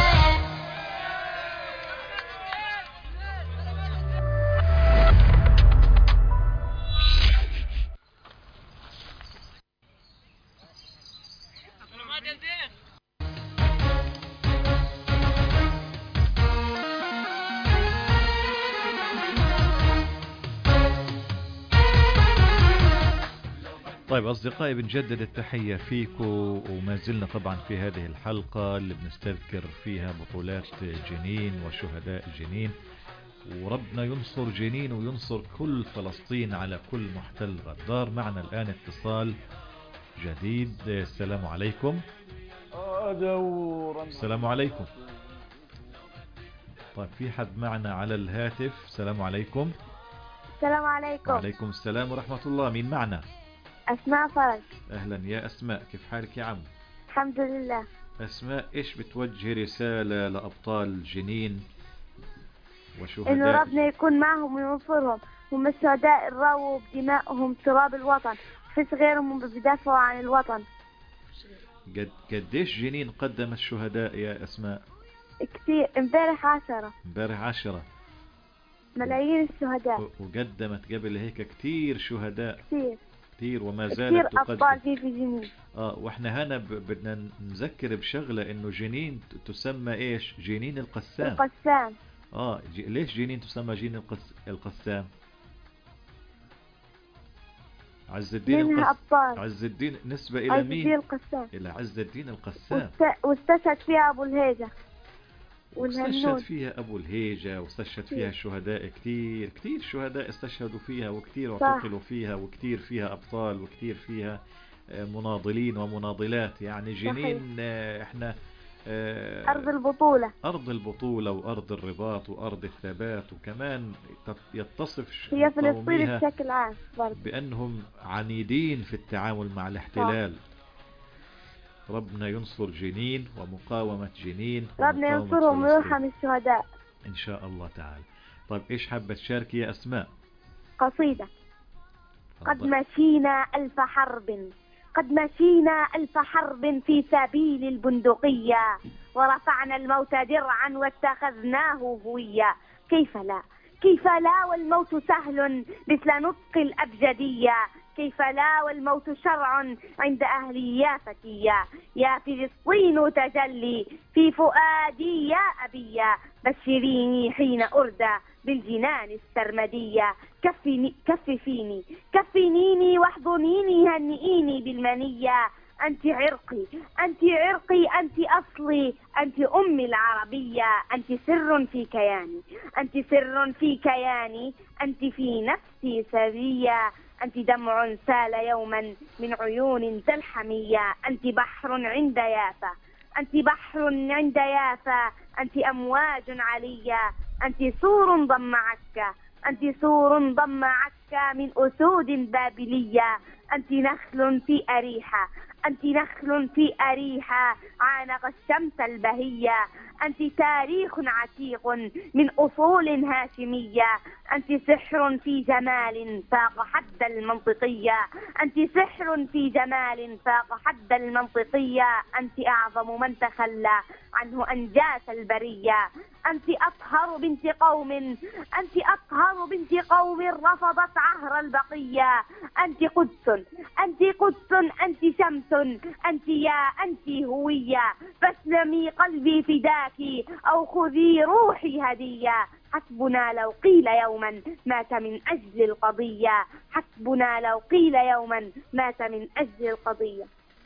طيب أصدقائي، بنجدد التحية فيكم، وما زلنا طبعا في هذه الحلقة اللي بنستذكر فيها بطولات جنين وشهداء جنين، وربنا ينصر جنين وينصر كل فلسطين على كل محتل غدار. معنا الآن اتصال جديد. السلام عليكم. السلام عليكم. طيب في حد معنا على الهاتف. السلام عليكم. السلام عليكم. وعليكم السلام ورحمة الله. مين معنا؟ أسماء فرج. أهلا يا أسماء، كيف حالك يا عم؟ الحمد لله. أسماء، إيش بتوجه رسالة لأبطال جنين وشهداء؟ إنه ربنا يكون معهم وينصرهم، هم الشهداء اللي رووا بدمائهم تراب الوطن، فيش غيرهم بدافعوا عن الوطن. قد قديش جنين قدمت شهداء يا أسماء؟ كثير، امبارح عشرة. امبارح عشرة. ملايين الشهداء. و- وقدمت قبل هيك كتير شهداء. كثير كتير وما كثير زالت تقدم. أبطال في في جنين. اه واحنا هنا ب- بدنا نذكر بشغلة، انه جنين ت- تسمى ايش؟ جنين القسام. القسام. اه ج... ليش جنين تسمى جنين القس... القسام؟ عز الدين منها القس... أبطال. عز الدين نسبة الى عز مين؟ الدين القسام. الى عز الدين القسام. واست- واستشهد فيها أبو الهيجة واستشهد والهنود. فيها ابو الهيجة، واستشهد فيها شهداء كتير كتير شهداء استشهدوا فيها، وكتير صح. اعتقلوا فيها، وكتير فيها ابطال، وكتير فيها آه، مناضلين ومناضلات. يعني جنين آه، احنا آه، أرض البطولة. أرض البطولة وأرض الرباط وأرض الثبات، وكمان تت- يتصف ش- هي فلسطين مقاوميها بشكل عام برضه. بأنهم عنيدين في التعامل مع الاحتلال. ربنا ينصر جنين ومقاومة جنين ربنا ومقاومة ينصرهم فلسطين. ويرحم الشهداء. إن شاء الله تعالى. طيب إيش حابة تشاركي يا أسماء؟ قصيدة. قد تفضل. مشينا ألف حرب، قد مشينا ألف حرب في سبيل البندقية، ورفعنا الموت درعا واتخذناه هوية. كيف لا، كيف لا والموت سهل مثل نطق الأبجدية. كيف لا والموت شرع عند أهلي يا فتية. يا فلسطين تجلي في فؤادي يا أبية، بشريني حين أردى بالجنان السرمدية. كفني كففيني كفنيني واحضنيني هنئيني بالمنية. أنت عرقي أنت عرقي أنت أصلي أنت أمي العربية. أنت سر في كياني أنت سر في كياني. أنت في نفسي سرية. أنت دمع سال يوما من عيون تلحمية. أنت بحر عند يافا أنت بحر عند يافا. أنت أمواج عليا. أنت سور ضم عكا أنت سور ضم عكا من أسود بابلية. أنت نخل في أريحة أنت نخل في أريحة عانق الشمس البهية. أنت تاريخ عتيق من أصول هاشمية. أنت سحر في جمال فاق حد المنطقية. أنت سحر في جمال فاق حد المنطقية. أنت أعظم من تخلى عنه أنجاس البرية. أنت أطهر بنت قوم أنت أطهر بنت قوم رفضت عهر البقية. أنت قدس أنت قدس أنت شمس أنت يا أنت هوية. فاسلمي قلبي فداك أو خذي روحي هدية. حسبنا لو قيل يوما مات من أجل القضية. حسبنا لو قيل يوما مات من أجل القضية.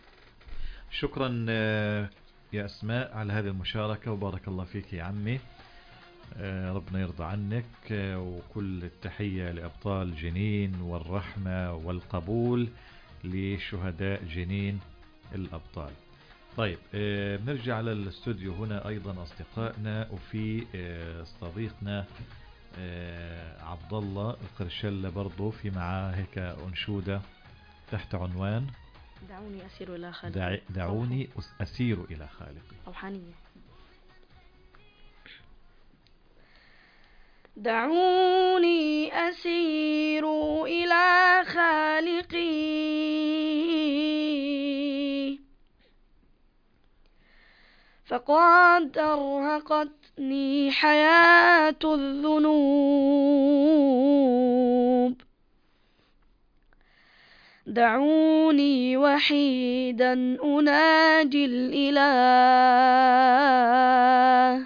شكرا آه، يا أسماء على هذه المشاركة، وبارك الله فيك يا عمي. آه، ربنا يرضى عنك، آه، وكل التحية لأبطال جنين والرحمة والقبول لشهداء جنين الأبطال. طيب آه، نرجع على الاستوديو هنا أيضا أصدقائنا، وفي آه، صديقنا آه، عبد الله القرشلة برضو في معاه هيك أنشودة تحت عنوان دعوني أسير إلى خالقي. دع... دعوني أس- أسير إلى خالقي. روحانية. دعوني أسير إلى خالقي فقد أرهقتني حياة الذنوب. دعوني وحيدا أناجي الإله،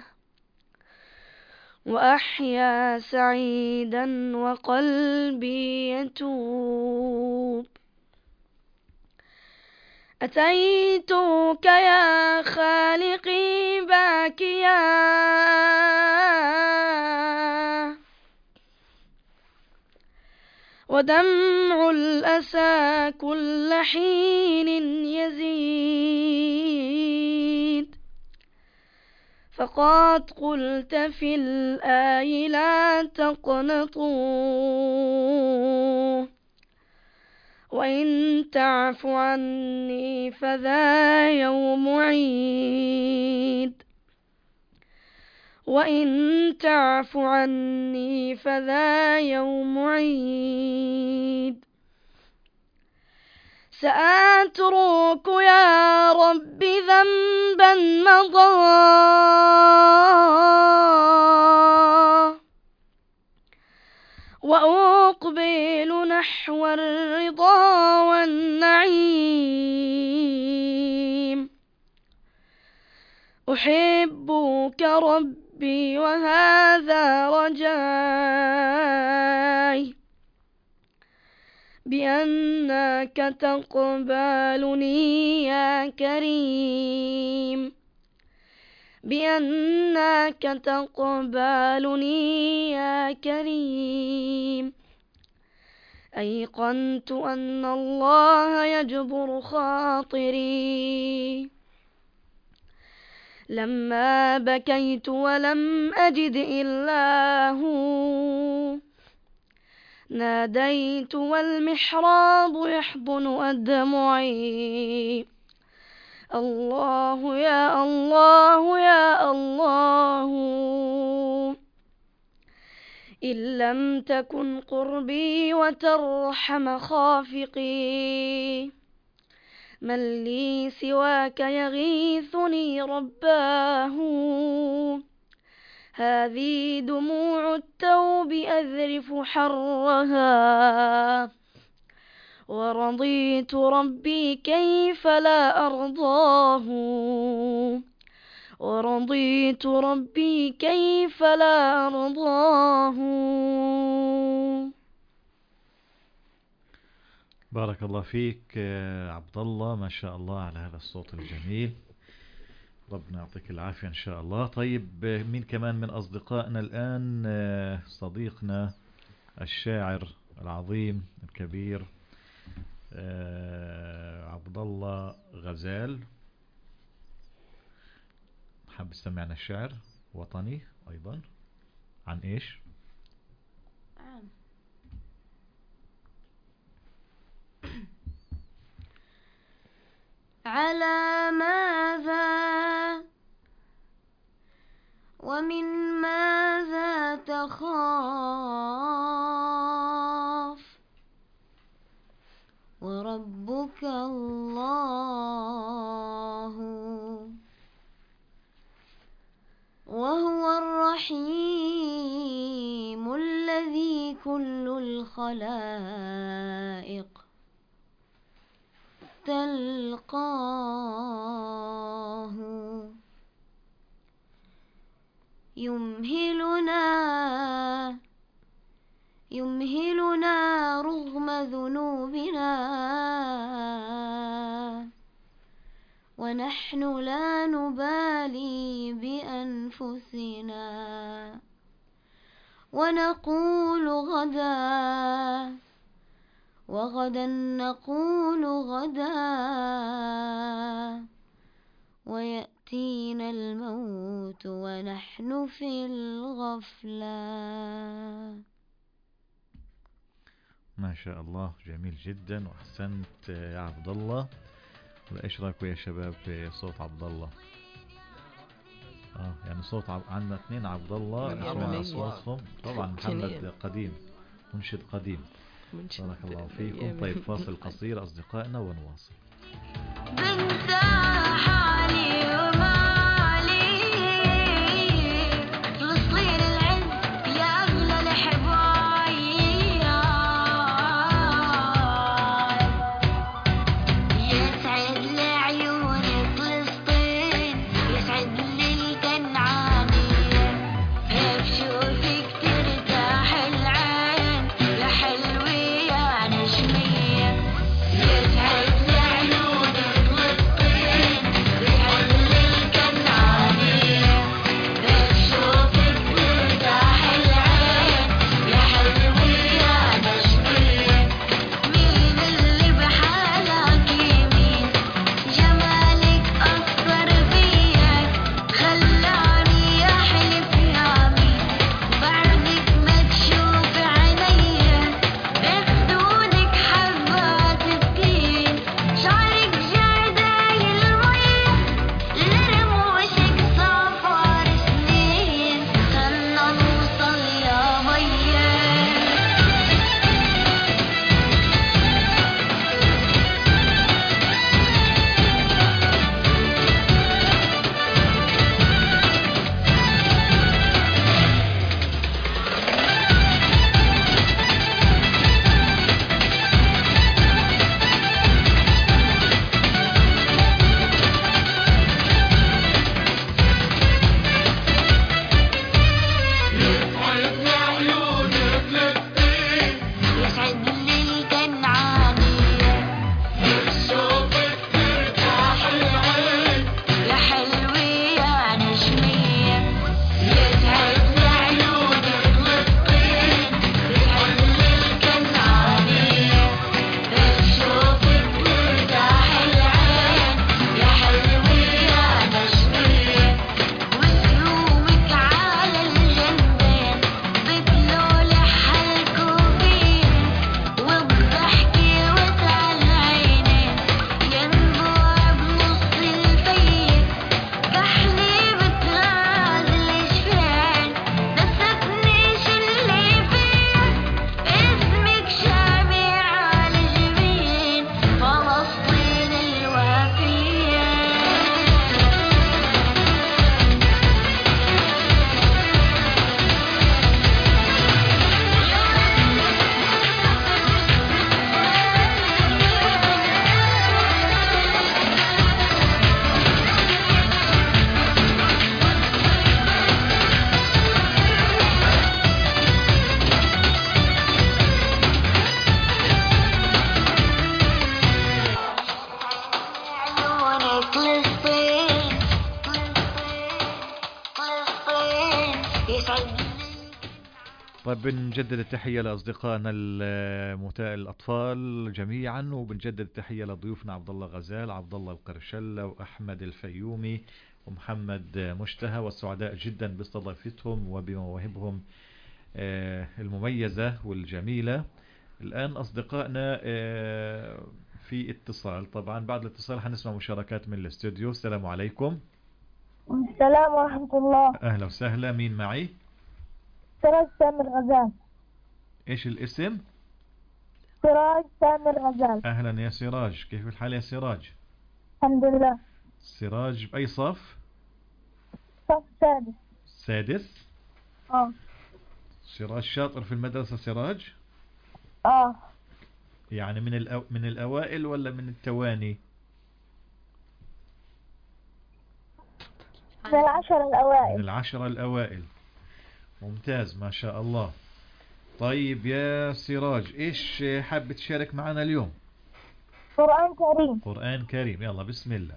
وأحيا سعيدا وقلبي يتوب. أتيتك يا خالقي باكيا، ودمع الأسى كل حين يزيد. فقد قلت في الآي لا تقنطوا، وإن تعف عني فذا يوم عيد. وإن تعف عني فذا يوم عيد. سأترك يا رب ذنبا مضى، وأقبل نحو الرضا والنعيم. أحبك ربي وهذا رجاي، بأنك تقبلني يا كريم. بأنك تقبلني يا كريم. أيقنت أن الله يجبر خاطري، لما بكيت ولم أجد إلا هو. ناديت والمحراب يحضن أدمعي، الله يا الله يا الله. إن لم تكن قربي وترحم خافقي، من لي سواك يغيثني رباه. هذه دموع التوب أذرف حرها، ورضيت ربي كيف لا أرضاه. ورضيت ربي كيف لا أرضاه. بارك الله فيك عبد الله، ما شاء الله على هذا الصوت الجميل، ربنا يعطيك العافية إن شاء الله. طيب مين كمان من أصدقائنا الآن؟ صديقنا الشاعر العظيم الكبير عبد الله غزال، حاب تسمعنا الشعر وطني أيضا عن إيش؟ على ماذا ومن ماذا تخاف، وربك الله وهو الرحيم الذي كل الخلائق تلقاه. يمهلنا يمهلنا رغم ذنوبنا، ونحن لا نبالي بأنفسنا. ونقول غدا وغدا نقول غدا، ويأتينا الموت ونحن في الغفلة. ما شاء الله، جميل جدا وأحسنت يا عبد الله. وإيش رأيكم يا شباب في صوت عبد الله؟ اه يعني صوت عب... عندنا اثنين عبد الله نسمع أصواتهم. طبعا محمد قديم، منشد قديم. بارك الله فيكم. طيب فاصل قصير أصدقائنا ونواصل. بنت حالي وما فلسطين فلسطين يسعد. طيب بنجدد التحية لأصدقائنا المتا الأطفال جميعا، وبنجدد التحية لضيوفنا عبد الله غزال، عبد الله القرشلة، وأحمد الفيومي، ومحمد مشتهى، والسعداء جدا باستضافتهم وبمواهبهم المميزة والجميلة. الآن أصدقائنا في اتصال، طبعا بعد الاتصال حنسمع مشاركات من الاستوديو. السلام عليكم. السلام ورحمة الله. أهلا وسهلا، مين معي؟ سراج سامر غزال. إيش الاسم؟ سراج سامر غزال. أهلا يا سراج، كيف الحال يا سراج؟ الحمد لله. سراج بأي صف؟ صف سادس. سادس؟ اه. سراج شاطر في المدرسة سراج؟ اه. يعني من الأو... من الأوائل ولا من التواني؟ من العشرة الأوائل. من العشرة الأوائل، ممتاز ما شاء الله. طيب يا سراج، إيش حاب تشارك معنا اليوم؟ قرآن كريم. قرآن كريم، يلا بسم الله.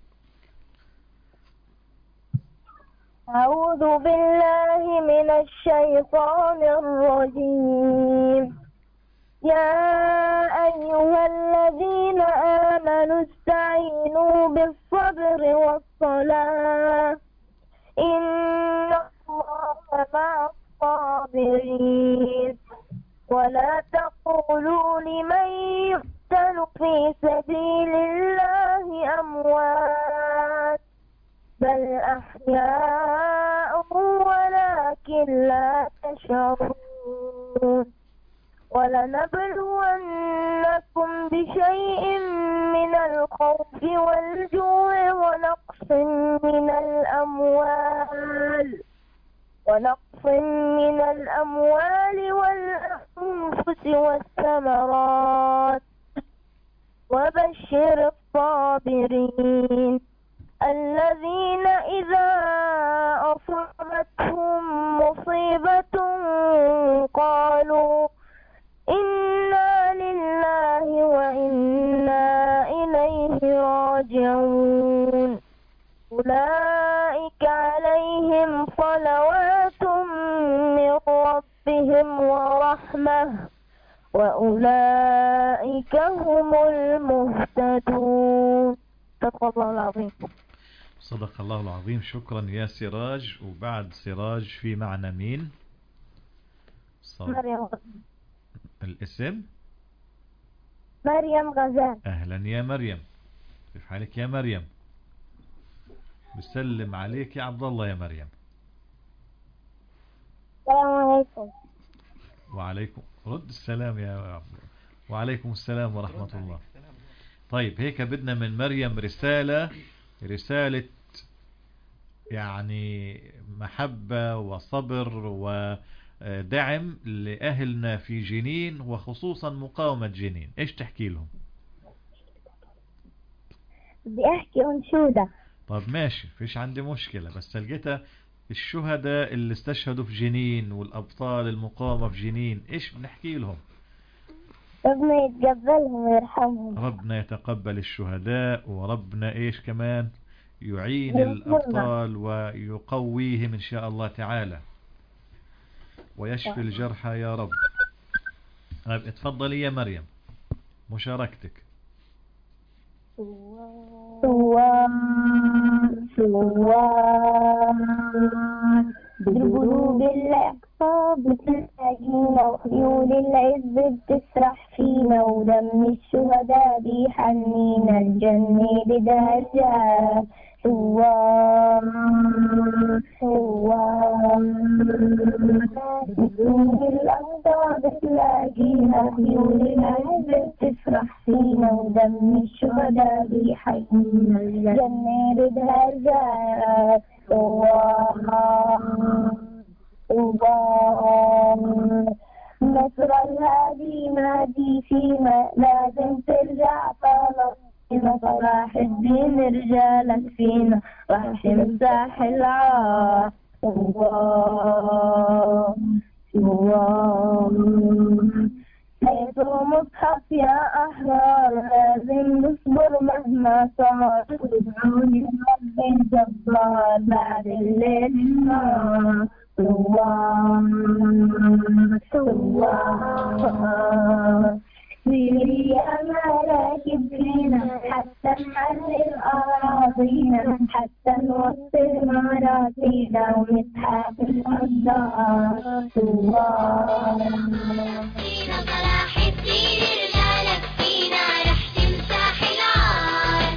أعوذ بالله من الشيطان الرجيم. يا أيها الذين آمنوا استعينوا بالصبر والصلاة إن الله مع الصابرين. ولا تقولوا لمن يقتل في سبيل الله أموات بل أحياء ولكن لا تشعرون. ولنبلونكم بشيء من الخوف والجوع ونقص من الأموال ونقص من الأموال والأنفس والثمرات وبشر الصابرين الذين إذا أصابتهم مصيبة قالوا إنا لله وإنا إليه راجعون. أولئك عليهم صلوات من ربهم ورحمة وأولئك هم المهتدون. صدق الله العظيم. صدق الله العظيم. شكرا يا سراج. وبعد سراج في معنا مين؟ مريم غزال. الاسم؟ مريم غزال. أهلا يا مريم، كيف حالك يا مريم؟ بسلم عليك يا عبد الله يا مريم. السلام عليكم. وعليكم رد السلام يا عبد الله. وعليكم السلام ورحمة الله. طيب هيك بدنا من مريم رسالة رسالة يعني محبة وصبر ودعم لأهلنا في جنين، وخصوصا مقاومة جنين. ايش تحكي لهم؟ بدي احكي انشودة. طب ماشي، فيش عندي مشكلة، بس لقيتها الشهداء اللي استشهدوا في جنين والأبطال المقاومة في جنين، ايش بنحكي لهم؟ ربنا يتقبلهم ويرحمهم. ربنا يتقبل الشهداء، وربنا ايش كمان يعين الأبطال ويقويهم إن شاء الله تعالى ويشفي الجرحى يا رب. طيب اتفضلي يا مريم مشاركتك. ثوان ثوان بالقلوب الأقصى بتلاقينا وخيول العز بتسرح فينا ودم الشهداء بيحنينا الجنة بدرجات. ثوان ثوان بالقلوب الأقصى بتلاقينا وخيول العز بتسرح فينا ودم الشهداء بيحنينا الجنة بدرجات. ثوان ثوان نصر الهادي نادي فينا لازم ترجع طالب صلاح الدين رجالك فينا راح يمسح العار. ثوان ثوان حيث مصحف يا أحرار لازم نصبر مهما صار وادعوني رب الجبار بعد الليل النهار ثوار ثوار سيري يا مراكب فينا حتى نحرر أراضينا حتى نوصل مراسينا ونسحق الأقدار ثوار فينا صلاح الدين رجالك فينا رح تمسح العار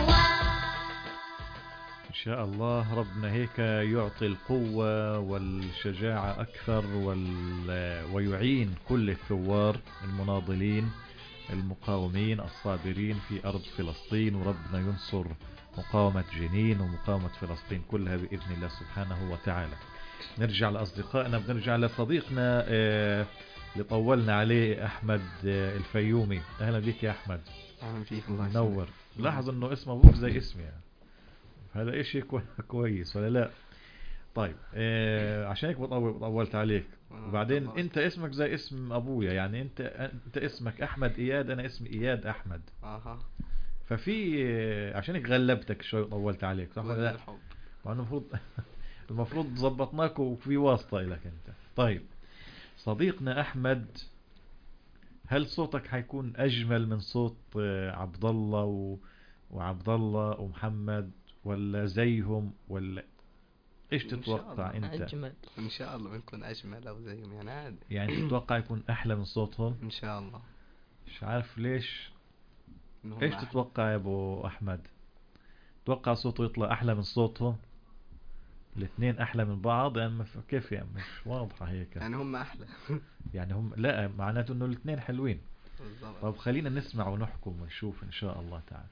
إن شاء الله ربنا هيك يعطي القوة والشجاعة أكثر وال... ويعين كل الثوار المناضلين المقاومين الصابرين في أرض فلسطين، وربنا ينصر مقاومة جنين ومقاومة فلسطين كلها بإذن الله سبحانه وتعالى. نرجع لأصدقائنا، بنرجع لصديقنا آه اللي طولنا عليه أحمد آه الفيومي. أهلا بك يا أحمد. أهلا فيك. الله نور. لاحظ أنه اسمه أبوك زي اسمي يعني. هذا إشي كويس ولا لا؟ طيب آه عشان هيك بطول طولت عليك. وبعدين انت اسمك زي اسم ابويا، يعني انت انت اسمك احمد اياد، انا اسمي اياد احمد. اها ففي آه عشان هيك غلبتك شوي وطولت عليك، صح ولا لا؟ مع انه المفروض المفروض ظبطناك وفي واسطة لك انت. طيب صديقنا احمد، هل صوتك حيكون اجمل من صوت آه عبد الله و... وعبد الله ومحمد، ولا زيهم، ولا ايش تتوقع انت؟ أجمل ان شاء الله بنكون اجمل او زيهم يعني عادي. يعني تتوقع يكون احلى من صوتهم ان شاء الله. مش عارف ليش. ايش أحلى. تتوقع يا ابو احمد؟ تتوقع صوته يطلع احلى من صوتهم؟ الاثنين احلى من بعض يعني كيف يعني؟ مش واضحة هيك يعني هم احلى يعني هم لا معناته انه الاثنين حلوين بالضبط. طب خلينا نسمع ونحكم ونشوف ان شاء الله تعالى.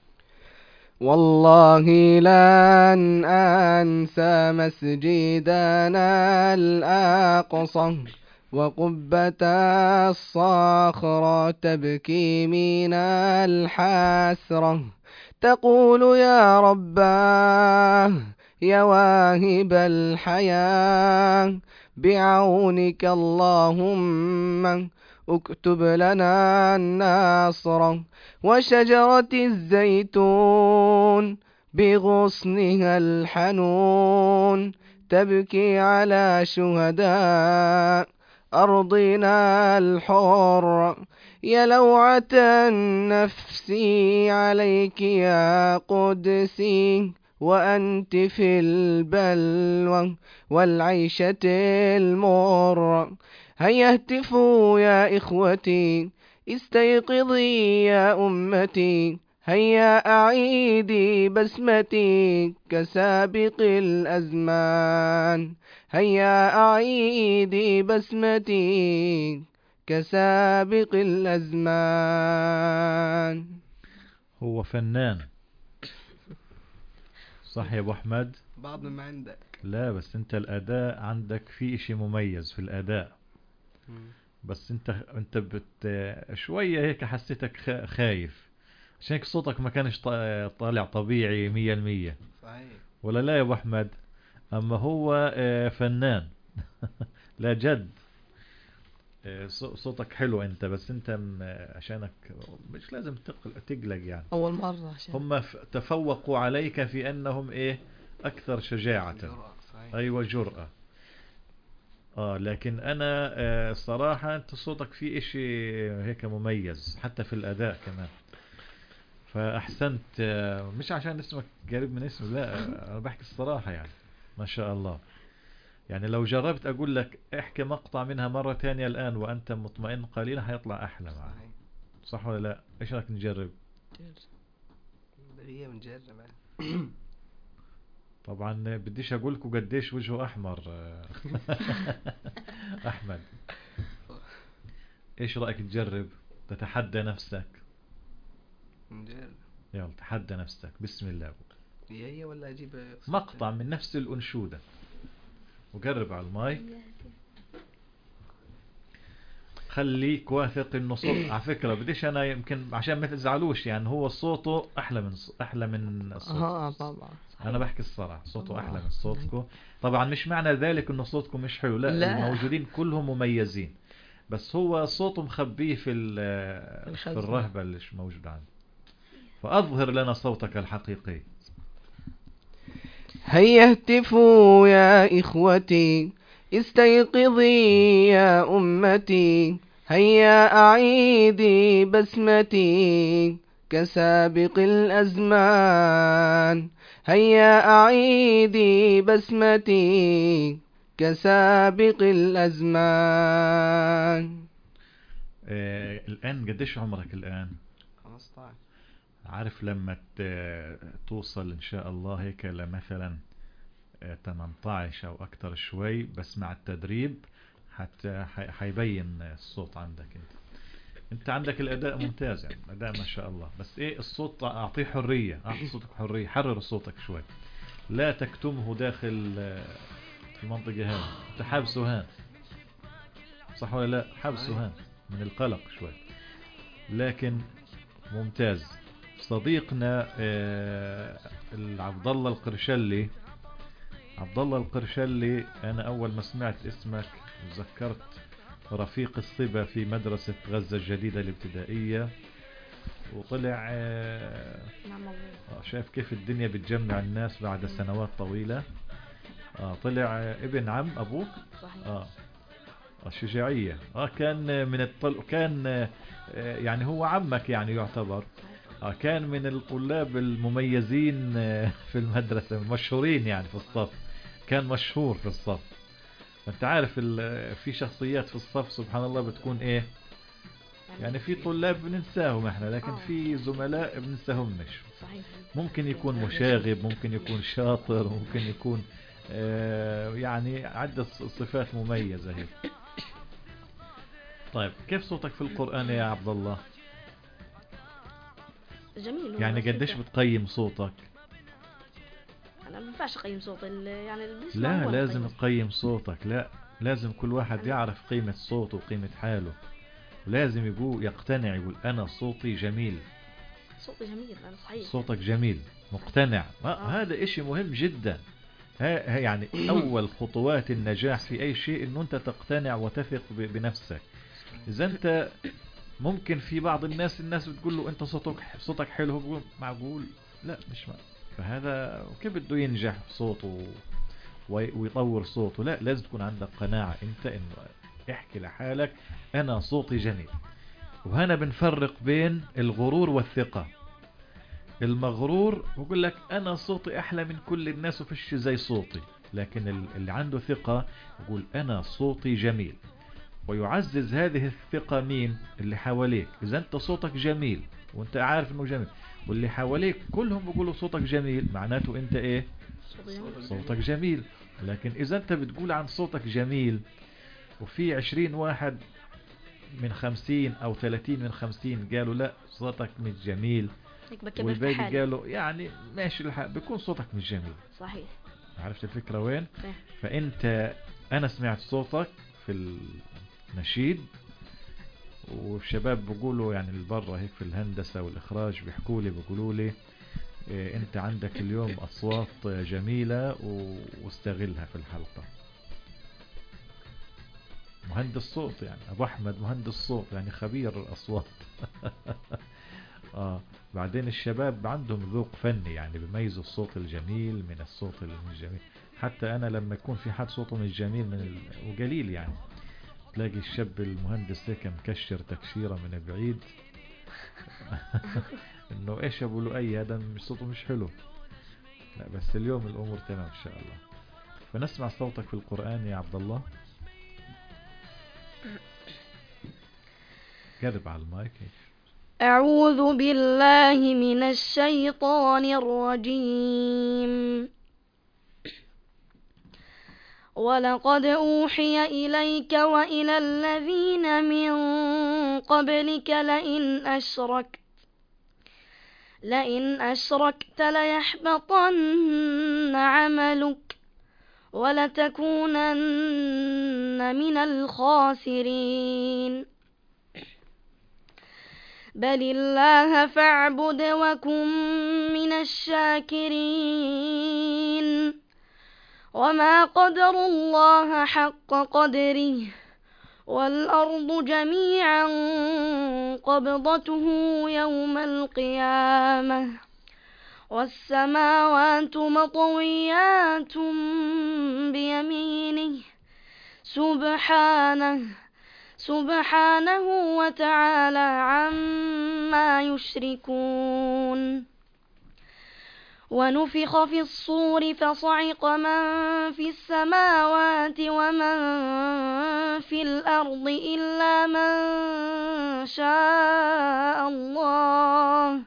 والله لن أنسى مسجدنا الأقصى وقبة الصخرة تبكي من الحسرة تقول يا رباه يا واهب الحياة بعونك اللهم اكتب لنا النصر. وشجرة الزيتون بغصنها الحنون تبكي على شهداء أرضنا الحر. يا لوعة النفس عليك يا قدسي وأنت في البلوى والعيشة المر. هيا اهتفوا يا إخوتي استيقظي يا أمتي هيا أعيدي بسمتي كسابق الأزمان. هيا أعيدي بسمتي كسابق الأزمان. هو فنان صح يا أبو أحمد؟ بعض ما عندك. لا بس أنت الأداء عندك في إشي مميز في الأداء. بس انت انت بت شوية هيك حسيتك خايف عشان هيك صوتك ما كانش طالع طبيعي مية المية. صحيح ولا لا يا ابو احمد؟ اما هو فنان لا جد صوتك حلو انت، بس انت عشانك مش لازم تقلق يعني اول مرة عشان هم تفوقوا عليك في انهم ايه اكثر شجاعة. ايوه جرأة. اه لكن انا آه الصراحة انت صوتك فيه اشي هيك مميز حتى في الاداء كمان، فاحسنت. آه مش عشان اسمك قريب من اسمي، لا انا بحكي الصراحة يعني ما شاء الله. يعني لو جربت اقول لك احكي مقطع منها مرة تانية الان وانت مطمئن قليلا حيطلع احلى معك، صح ولا لا؟ ايش رايك نجرب؟ هي بنجرب طبعا بديش اقول لكم قديش وجهه احمر. احمد ايش رايك تجرب تتحدى نفسك؟ نجرب. يلا تحدى نفسك. بسم الله. هي هي ولا اجيب مقطع من نفس الانشوده وقرب على الماي. خليك واثق انه صوت على فكره بديش انا يمكن عشان ما تزعلوش يعني هو صوته احلى من احلى من الصوت. اه طبعا انا بحكي الصراحه صوته احلى من صوتكم. طبعا مش معنى ذلك انه صوتكم مش حلو، لا, لا. الموجودين كلهم مميزين، بس هو صوته مخبيه في ال- في الخلف. الرهبة اللي مش موجودة عنده. فأظهر لنا صوتك الحقيقي. هيا اهتفوا يا إخوتي، استيقظي يا أمتي، هيا أعيدي بسمتي كسابق الأزمان، هيا أعيدي بسمتي كسابق الأزمان. آه الآن قديش عمرك الآن؟ خمسة عشر. عارف لما ت- توصل إن شاء الله هيك لمثلا آه، ثمانية عشر أو أكتر شوي، بس مع التدريب حتى حي- حيبين الصوت عندك أنت. أنت عندك الأداء ممتاز، يعني الأداء ما شاء الله، بس إيه الصوت أعطيه حرية، أعطي صوتك حرية، حرر صوتك شوي، لا تكتمه داخل آه، في المنطقة هذه. أنت حابسه هان، صح ولا لا؟ حابسه هان من القلق شوي، لكن ممتاز. صديقنا آه، عبد الله القرشلي، عبد الله القرشلي، انا اول ما سمعت اسمك تذكرت رفيق الصبا في مدرسة غزة الجديدة الابتدائية، وطلع آه، نعم الله. آه، شايف كيف الدنيا بتجمع الناس بعد سنوات طويلة. آه، طلع آه، ابن عم ابوك. صحيح. اه الشجاعية. اه كان من الطل... كان آه، يعني هو عمك يعني يعتبر. آه كان من الطلاب المميزين آه، في المدرسة، المشهورين يعني في الصف، كان مشهور في الصف. انت عارف ال- في شخصيات في الصف سبحان الله بتكون ايه، يعني في طلاب بننساهم احنا، لكن في زملاء بننساهمش. صحيح. ممكن يكون مشاغب، ممكن يكون شاطر، ممكن يكون آه، يعني عدة صفات مميزة هيك. طيب كيف صوتك في القرآن يا عبد الله؟ جميل. يعني قديش بتقيم صوتك؟ انا ما ينفعش اقيم صوت ال- يعني اللي بيسمع لا هو لازم يقيم. تقيم صوتك، لا لازم كل واحد يعرف قيمة صوته وقيمة حاله، لازم يقول يقتنع، يقول أنا صوتي جميل، صوتي جميل. انا صحيح. صوتك جميل، مقتنع. آه آه. هذا إشي مهم جدا. ها ها يعني أول خطوات النجاح في أي شيء إنه أنت تقتنع وتثق ب- بنفسك. إذا أنت ممكن في بعض الناس الناس بتقول له أنت صوتك صوتك حلو، هو بيقول معقول؟ لا مش معقول. فهذا كيف بده ينجح في صوته وي- ويطور صوته؟ لا لازم تكون عندك قناعة أنت إنه احكي لحالك أنا صوتي جميل. وهنا بنفرق بين الغرور والثقة. المغرور بقول لك أنا صوتي أحلى من كل الناس وفيش زي صوتي، لكن ال- اللي عنده ثقة يقول أنا صوتي جميل، ويعزز هذه الثقة مين؟ اللي حواليك. إذا أنت صوتك جميل وأنت عارف أنه جميل واللي حواليك كلهم بيقولوا صوتك جميل، معناته أنت إيه؟ صوتي جميل. صوتك جميل. لكن إذا أنت بتقول عن صوتك جميل وفي عشرين واحد من خمسين أو ثلاثين من خمسين قالوا لا صوتك مش جميل، هيك بكبر في والباقي حالي. قالوا يعني ماشي الحال، بيكون صوتك مش جميل. صحيح. عرفت الفكرة وين؟ صحيح. فأنت أنا سمعت صوتك في النشيد، والشباب بيقولوا يعني البرة هيك في الهندسة والإخراج بيحكوا لي بيقولوا لي إيه أنت عندك اليوم أصوات جميلة و- واستغلها في الحلقة. مهندس صوت يعني أبو أحمد مهندس صوت يعني خبير الأصوات. آه بعدين الشباب عندهم ذوق فني، يعني بيميزوا الصوت الجميل من الصوت اللي مش جميل. حتى أنا لما يكون في حد صوته مش جميل من ال... وقليل يعني تلاقي الشاب المهندس هيك مكشر تكشيرة من بعيد. إنه إيش أبو لؤي هذا مش صوته مش حلو. لا بس اليوم الأمور تمام إن شاء الله. فنسمع صوتك في القرآن يا عبد الله. قرب على المايك. أعوذ بالله من الشيطان الرجيم. ولقد أوحي إليك وإلى الذين من قبلك لئن أشركت لئن أشركت ليحبطن عملك ولتكونن من الخاسرين. بل الله فاعبد وكن من الشاكرين. وما قدروا الله حق قدره والأرض جميعا قبضته يوم القيامة والسماوات مطويات بيمينه سبحانه سبحانه وتعالى عما يشركون. ونفخ في الصور فصعق من في السماوات ومن في الأرض إلا من شاء الله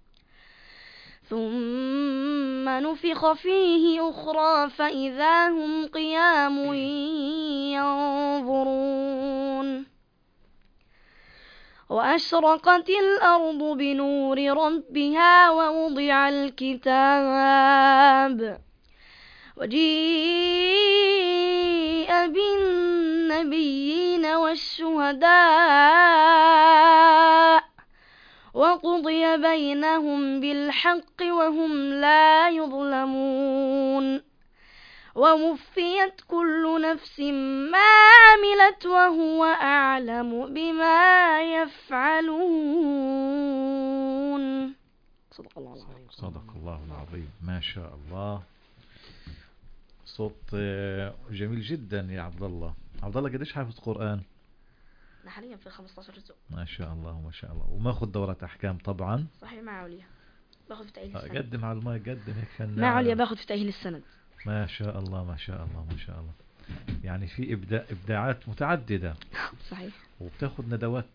ثم نفخ فيه أخرى فإذا هم قيام ينظرون. وأشرقت الأرض بنور ربها ووضع الكتاب وجيء بالنبيين والشهداء وقضي بينهم بالحق وهم لا يظلمون. ووفيت كل نفس ما عملت وهو أعلم بما يفعلون. صدق الله العظيم. صدق الله العظيم. ما شاء الله. صوت جميل جدا يا عبد الله. عبد الله قديش حافظ قرآن؟ أنا حاليا في خمسة عشر جزء. ما شاء الله ما شاء الله. وماخذ دورة أحكام طبعا؟ صحيح مع عليا باخذ في تأهيل السند. قدم على الماء قدم هيك فنان. مع عليا باخذ في تأهيل السند. ما شاء الله ما شاء الله ما شاء الله. يعني في إبداع إبداعات متعددة. صحيح. وبتاخذ ندوات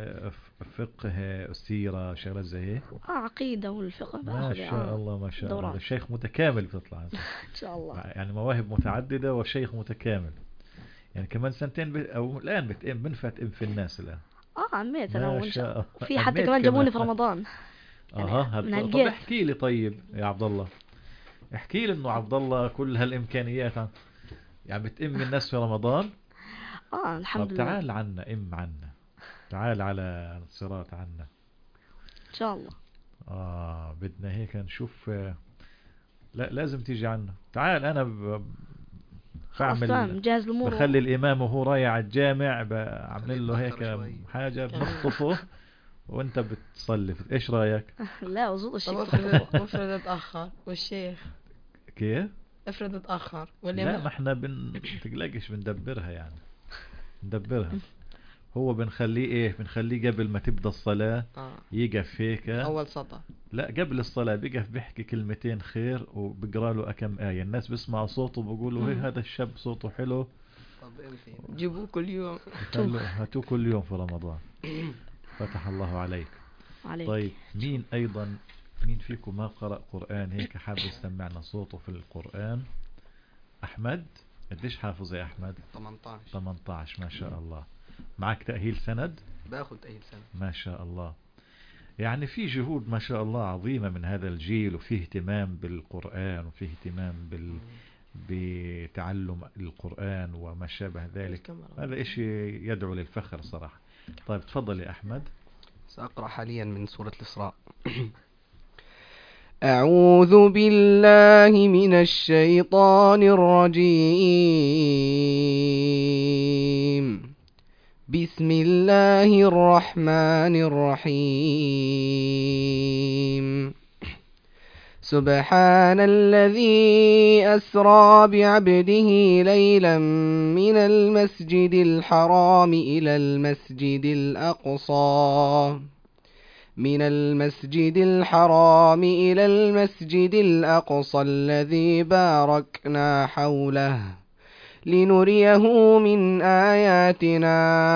فقه سيرة شغلات زي هيك؟ اه عقيدة والفقه ما شاء الله ما شاء الله. الشيخ متكامل بتطلع إن شاء الله. يعني مواهب متعددة والشيخ متكامل. يعني كمان سنتين ب... أو الآن بتأم بنفت أم في الناس الآن. اه عميت أنا وإن شاء الله. في حتى عميت كمان جابوني في رمضان. اها يعني طب احكي لي طيب يا عبد الله، احكي لي انه عبد الله كل هالامكانيات يعني بتأم الناس في رمضان. اه الحمد طب لله. تعال عنا ام عنا، تعال على الصراط عنا ان شاء الله. اه بدنا هيك نشوف. لا لازم تيجي عنا. تعال انا ب... بعمل جاهز الامور. بخلي الامام وهو رايح على الجامع بعمل له هيك حاجه بنخطفه وانت بتصلي. ايش رايك؟ لا اظن الشيخ افرض اتاخر والشيخ كيف؟ افرض اتاخر لا ما احنا بن تقلقش بندبرها يعني ندبرها. هو بنخليه ايه بنخليه قبل ما تبدا الصلاه آه. يقف هيك اول سطر. لا قبل الصلاه بيقف بيحكي كلمتين خير وبقرا له كم ايه. الناس بيسمعوا صوته بيقولوا هي هذا الشاب صوته حلو. جيبوه كل يوم. هاتوه كل يوم في رمضان. فتح الله عليك. عليك. طيب مين ايضا مين فيكم ما قرأ قرآن هيك حاب يسمعنا صوته في القرآن؟ احمد قديش حافظ يا احمد؟ ثمانية عشر. ثمانية عشر ما شاء الله. معك تأهيل سند؟ باخذ تأهيل سند ما شاء الله. يعني في جهود ما شاء الله عظيمة من هذا الجيل وفيه اهتمام بالقرآن وفيه اهتمام بال بتعلم القرآن وما شابه ذلك. هذا اشي يدعو للفخر صراحة. طيب تفضل يا أحمد. سأقرأ حاليا من سورة الإسراء. أعوذ بالله من الشيطان الرجيم. بسم الله الرحمن الرحيم. سبحان الذي أسرى بعبده ليلا من المسجد الحرام إلى المسجد الأقصى من المسجد الحرام إلى المسجد الأقصى الذي باركنا حوله لنريه من آياتنا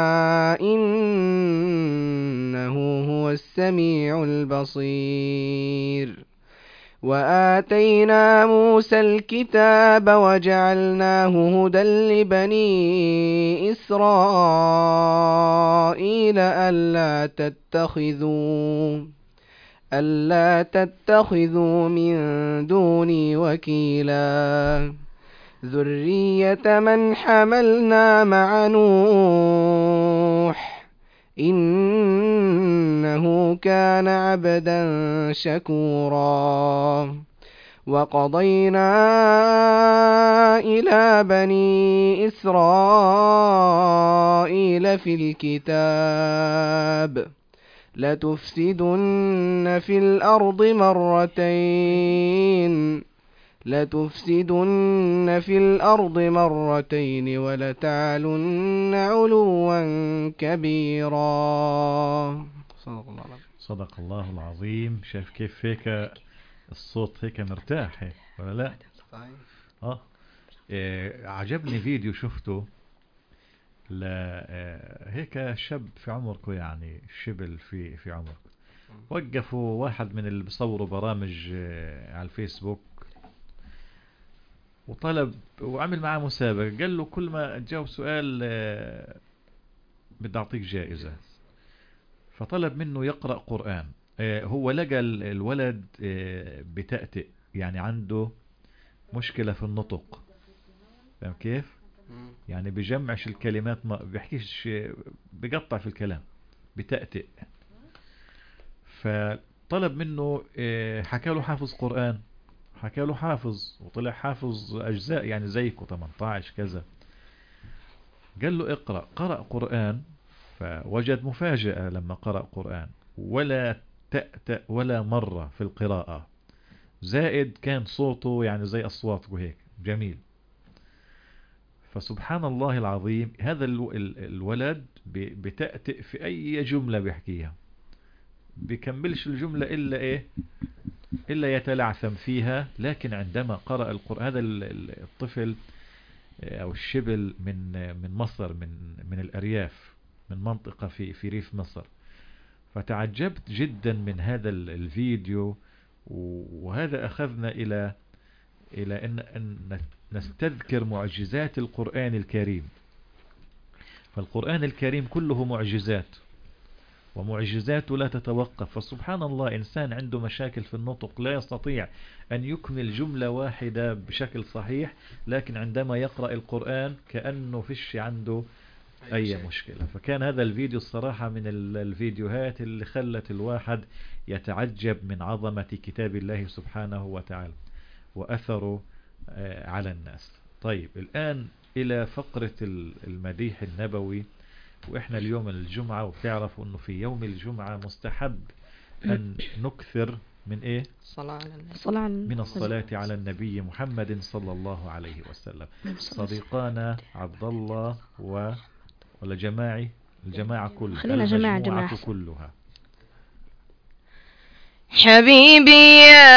إنه هو السميع البصير. وآتينا موسى الكتاب وجعلناه هدى لبني إسرائيل ألا تتخذوا ألا تتخذوا من دوني وكيلا ذرية من حملنا مع نوح إنه كان عبدا شكورا. وقضينا إلى بني إسرائيل في الكتاب لتفسدن في الأرض مرتين لتفسدن في الأرض مرتين ولتعلن علوا كبيرا. صدق الله العظيم. صدق الله العظيم. شايف كيف هيك الصوت هيك مرتاح هيك ولا لا؟ اه إيه، عجبني فيديو شفته ل آه، هيك شاب في عمركم، يعني شبل في في عمركم، وقفوا واحد من اللي بيصوروا برامج آه، على الفيسبوك وطلب وعمل معاه مسابقة، قال له كل ما تجاوب سؤال آه، بدي أعطيك جائزة. فطلب منه يقرأ قرآن. آه، هو لقى ال- الولد آه، بتأتئ، يعني عنده مشكلة في النطق، فاهم كيف؟ يعني بيجمعش الكلمات، ما بيحكيش، بيقطع في الكلام، بتأتئ. فطلب منه آه، حكى له حافظ قرآن، حكى له حافظ وطلع حافظ أجزاء يعني زيكو ثمانية عشر كذا. قال له اقرأ، قرأ قرآن، فوجد مفاجأة لما قرأ قرآن، ولا تأتأ ولا مرة في القراءة، زائد كان صوته يعني زي أصواتكم هيك جميل. فسبحان الله العظيم، هذا الو- ال- الولد ب- بتأتئ في أي جملة بيحكيها، بيكملش الجملة إلا إيه، إلا يتلعثم فيها. لكن عندما قرأ القرآن، هذا ال- ال- الطفل آه، أو الشبل من من مصر، من من الأرياف، من منطقة في في ريف مصر. فتعجبت جدا من هذا ال- الفيديو، و- وهذا أخذنا إلى إلى أن أن نستذكر معجزات القرآن الكريم. فالقرآن الكريم كله معجزات، ومعجزاته لا تتوقف. فسبحان الله، إنسان عنده مشاكل في النطق لا يستطيع أن يكمل جملة واحدة بشكل صحيح، لكن عندما يقرأ القرآن كأنه فيش عنده أي مشكلة. فكان هذا الفيديو الصراحة من ال- الفيديوهات اللي خلت الواحد يتعجب من عظمة كتاب الله سبحانه وتعالى وأثره آه، على الناس. طيب الآن إلى فقرة ال- المديح النبوي. وإحنا اليوم الجمعة، وبتعرفوا أنه في يوم الجمعة مستحب أن نكثر من إيه؟ الصلاة على النبي. الصلاة على من الصلاة على النبي محمد صلى الله عليه وسلم. صديقانا عبد الله و ولا جماعي، الجماعة كلها، خلينا جماعة جماعة المجموعة أحسن. كلها. حبيبي يا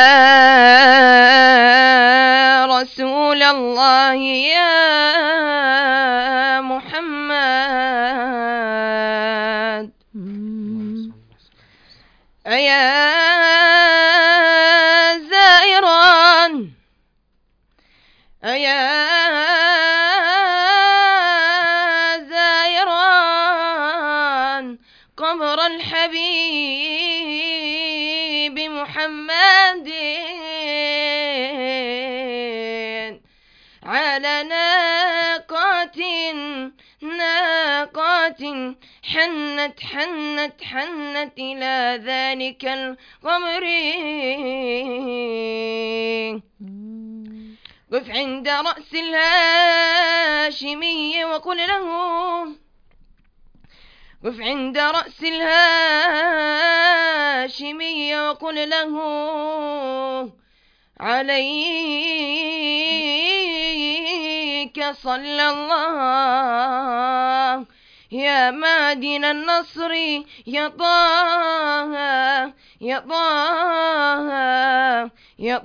رسول الله يا محمد، يا زائرا يا زائرا قبر الحبيب محمد، على ناقات ناقات حنت حنت حنت إلى ذلك القمر. قف عند رأس الهاشمي وقل له، قف عند رأس الهاشمي وقل له عليك صلى الله يا معدن النصر يا طه يا طه يا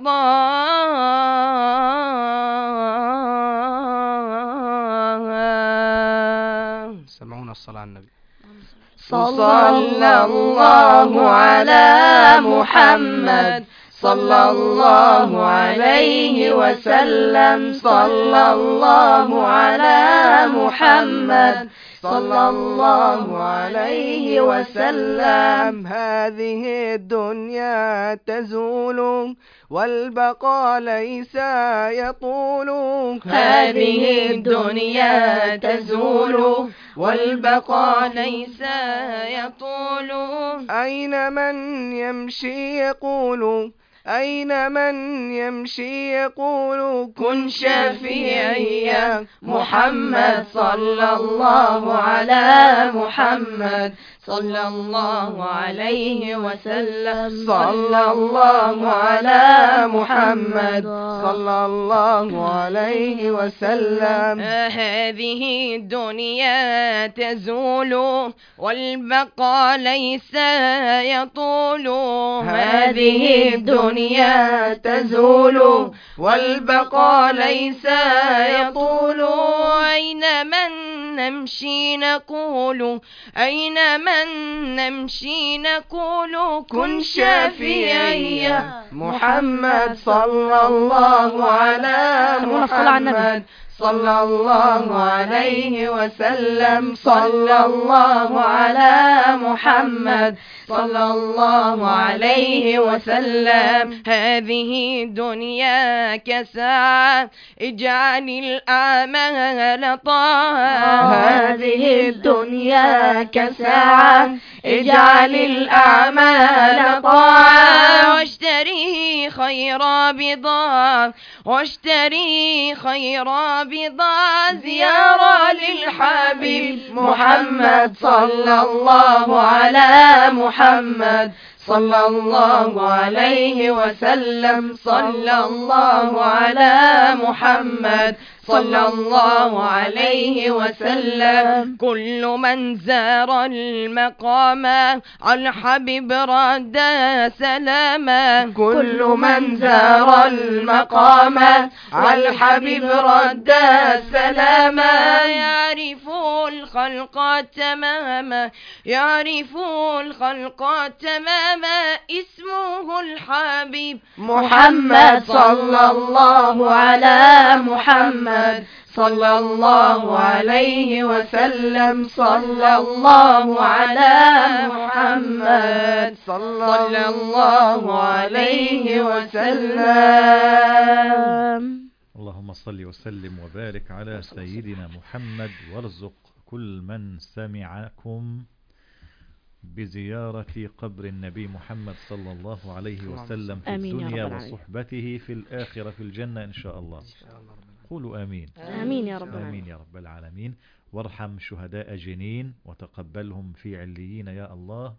طه. سمعونا الصلاة على النبي. صلى الله على محمد، صلى الله عليه وسلم، صلى الله على محمد، صلى الله عليه وسلم. هذه الدنيا تزول والبقاء ليس يطول، هذه الدنيا تزول والبقاء ليس يطول. أين من يمشي يقول أين من يمشي يقول كن شفيعي يا محمد صلى الله على محمد صلى الله عليه وسلم صلى الله على محمد صلى الله عليه وسلم. هذه الدنيا تزول والبقاء ليس يطول. هذه الدنيا تزول والبقاء ليس يطول. أين من نمشي نقول أين من نمشي نقول كن شفيعي يا محمد صلى الله على محمد صلى الله عليه وسلم صلى الله على محمد صلى الله عليه وسلم. هذه الدنيا كساعة اجعل الأعمال طاعة. هذه الدنيا كساعة اجعل الأعمال طاعة. واشتري خير بضاعة واشتري خير بضاعة زيارة للحبيب محمد صلى الله على محمد صلى الله عليه وسلم صلى الله على محمد صلى الله عليه وسلم. كل من زار المقام على الحبيب رد سلاما. كل من زار المقام على الحبيب رد سلاما. يعرف الخلق تماما يعرف الخلق تماما اسمه الحبيب محمد صلى الله على محمد صلى الله عليه وسلم صلى الله على محمد صلى الله عليه وسلم. اللهم صل وسلم وبارك على سيدنا محمد وارزق كل من سمعكم بزيارة قبر النبي محمد صلى الله عليه وسلم في الدنيا وصحبته في الآخرة في الجنة إن شاء الله. قولوا آمين. آمين يا رب العالمين. آمين يا رب العالمين. وارحم شهداء جنين وتقبلهم في عليين يا الله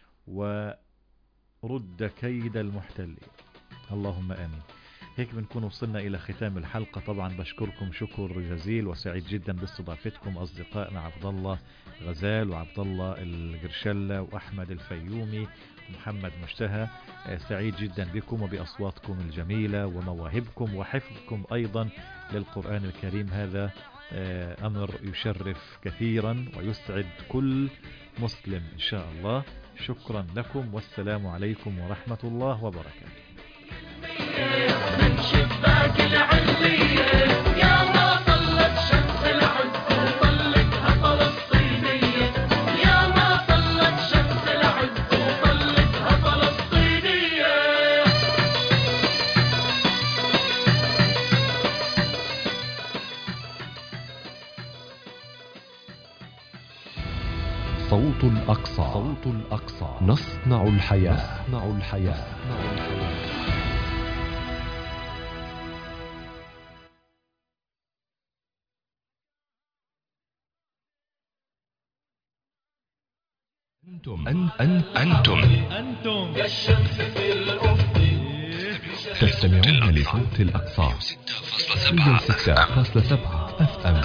ورد كيد المحتلين اللهم آمين. هيك بنكون وصلنا إلى ختام الحلقة. طبعا بشكركم شكر جزيل وسعيد جدا باستضافتكم أصدقائنا عبد الله غزال وعبد الله القرشلة وأحمد الفيومي ومحمد مشتهى. سعيد جدا بكم وبأصواتكم الجميلة ومواهبكم وحفظكم أيضا للقرآن الكريم. هذا أمر يشرف كثيرا ويسعد كل مسلم إن شاء الله. شكرا لكم والسلام عليكم ورحمة الله وبركاته. من شباك العلية يا ما طلت شمس العز وطلتها فلسطينية يا ما طلت شمس العز وطلتها فلسطينية. صوت الأقصى صوت الأقصى نصنع الحياة نصنع الحياة. أنتم أن أن أنتم أنتم كالشمس في الأفق تستمعون لصوت الأقصى مية وستة فاصلة سبعة اف ام.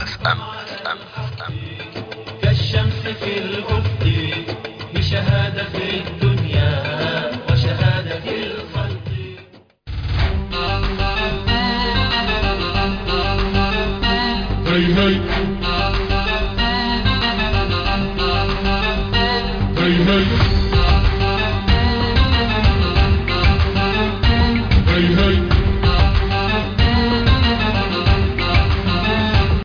كالشمس في الأفق بشهادة الدنيا وشهادة الخلق. هي هي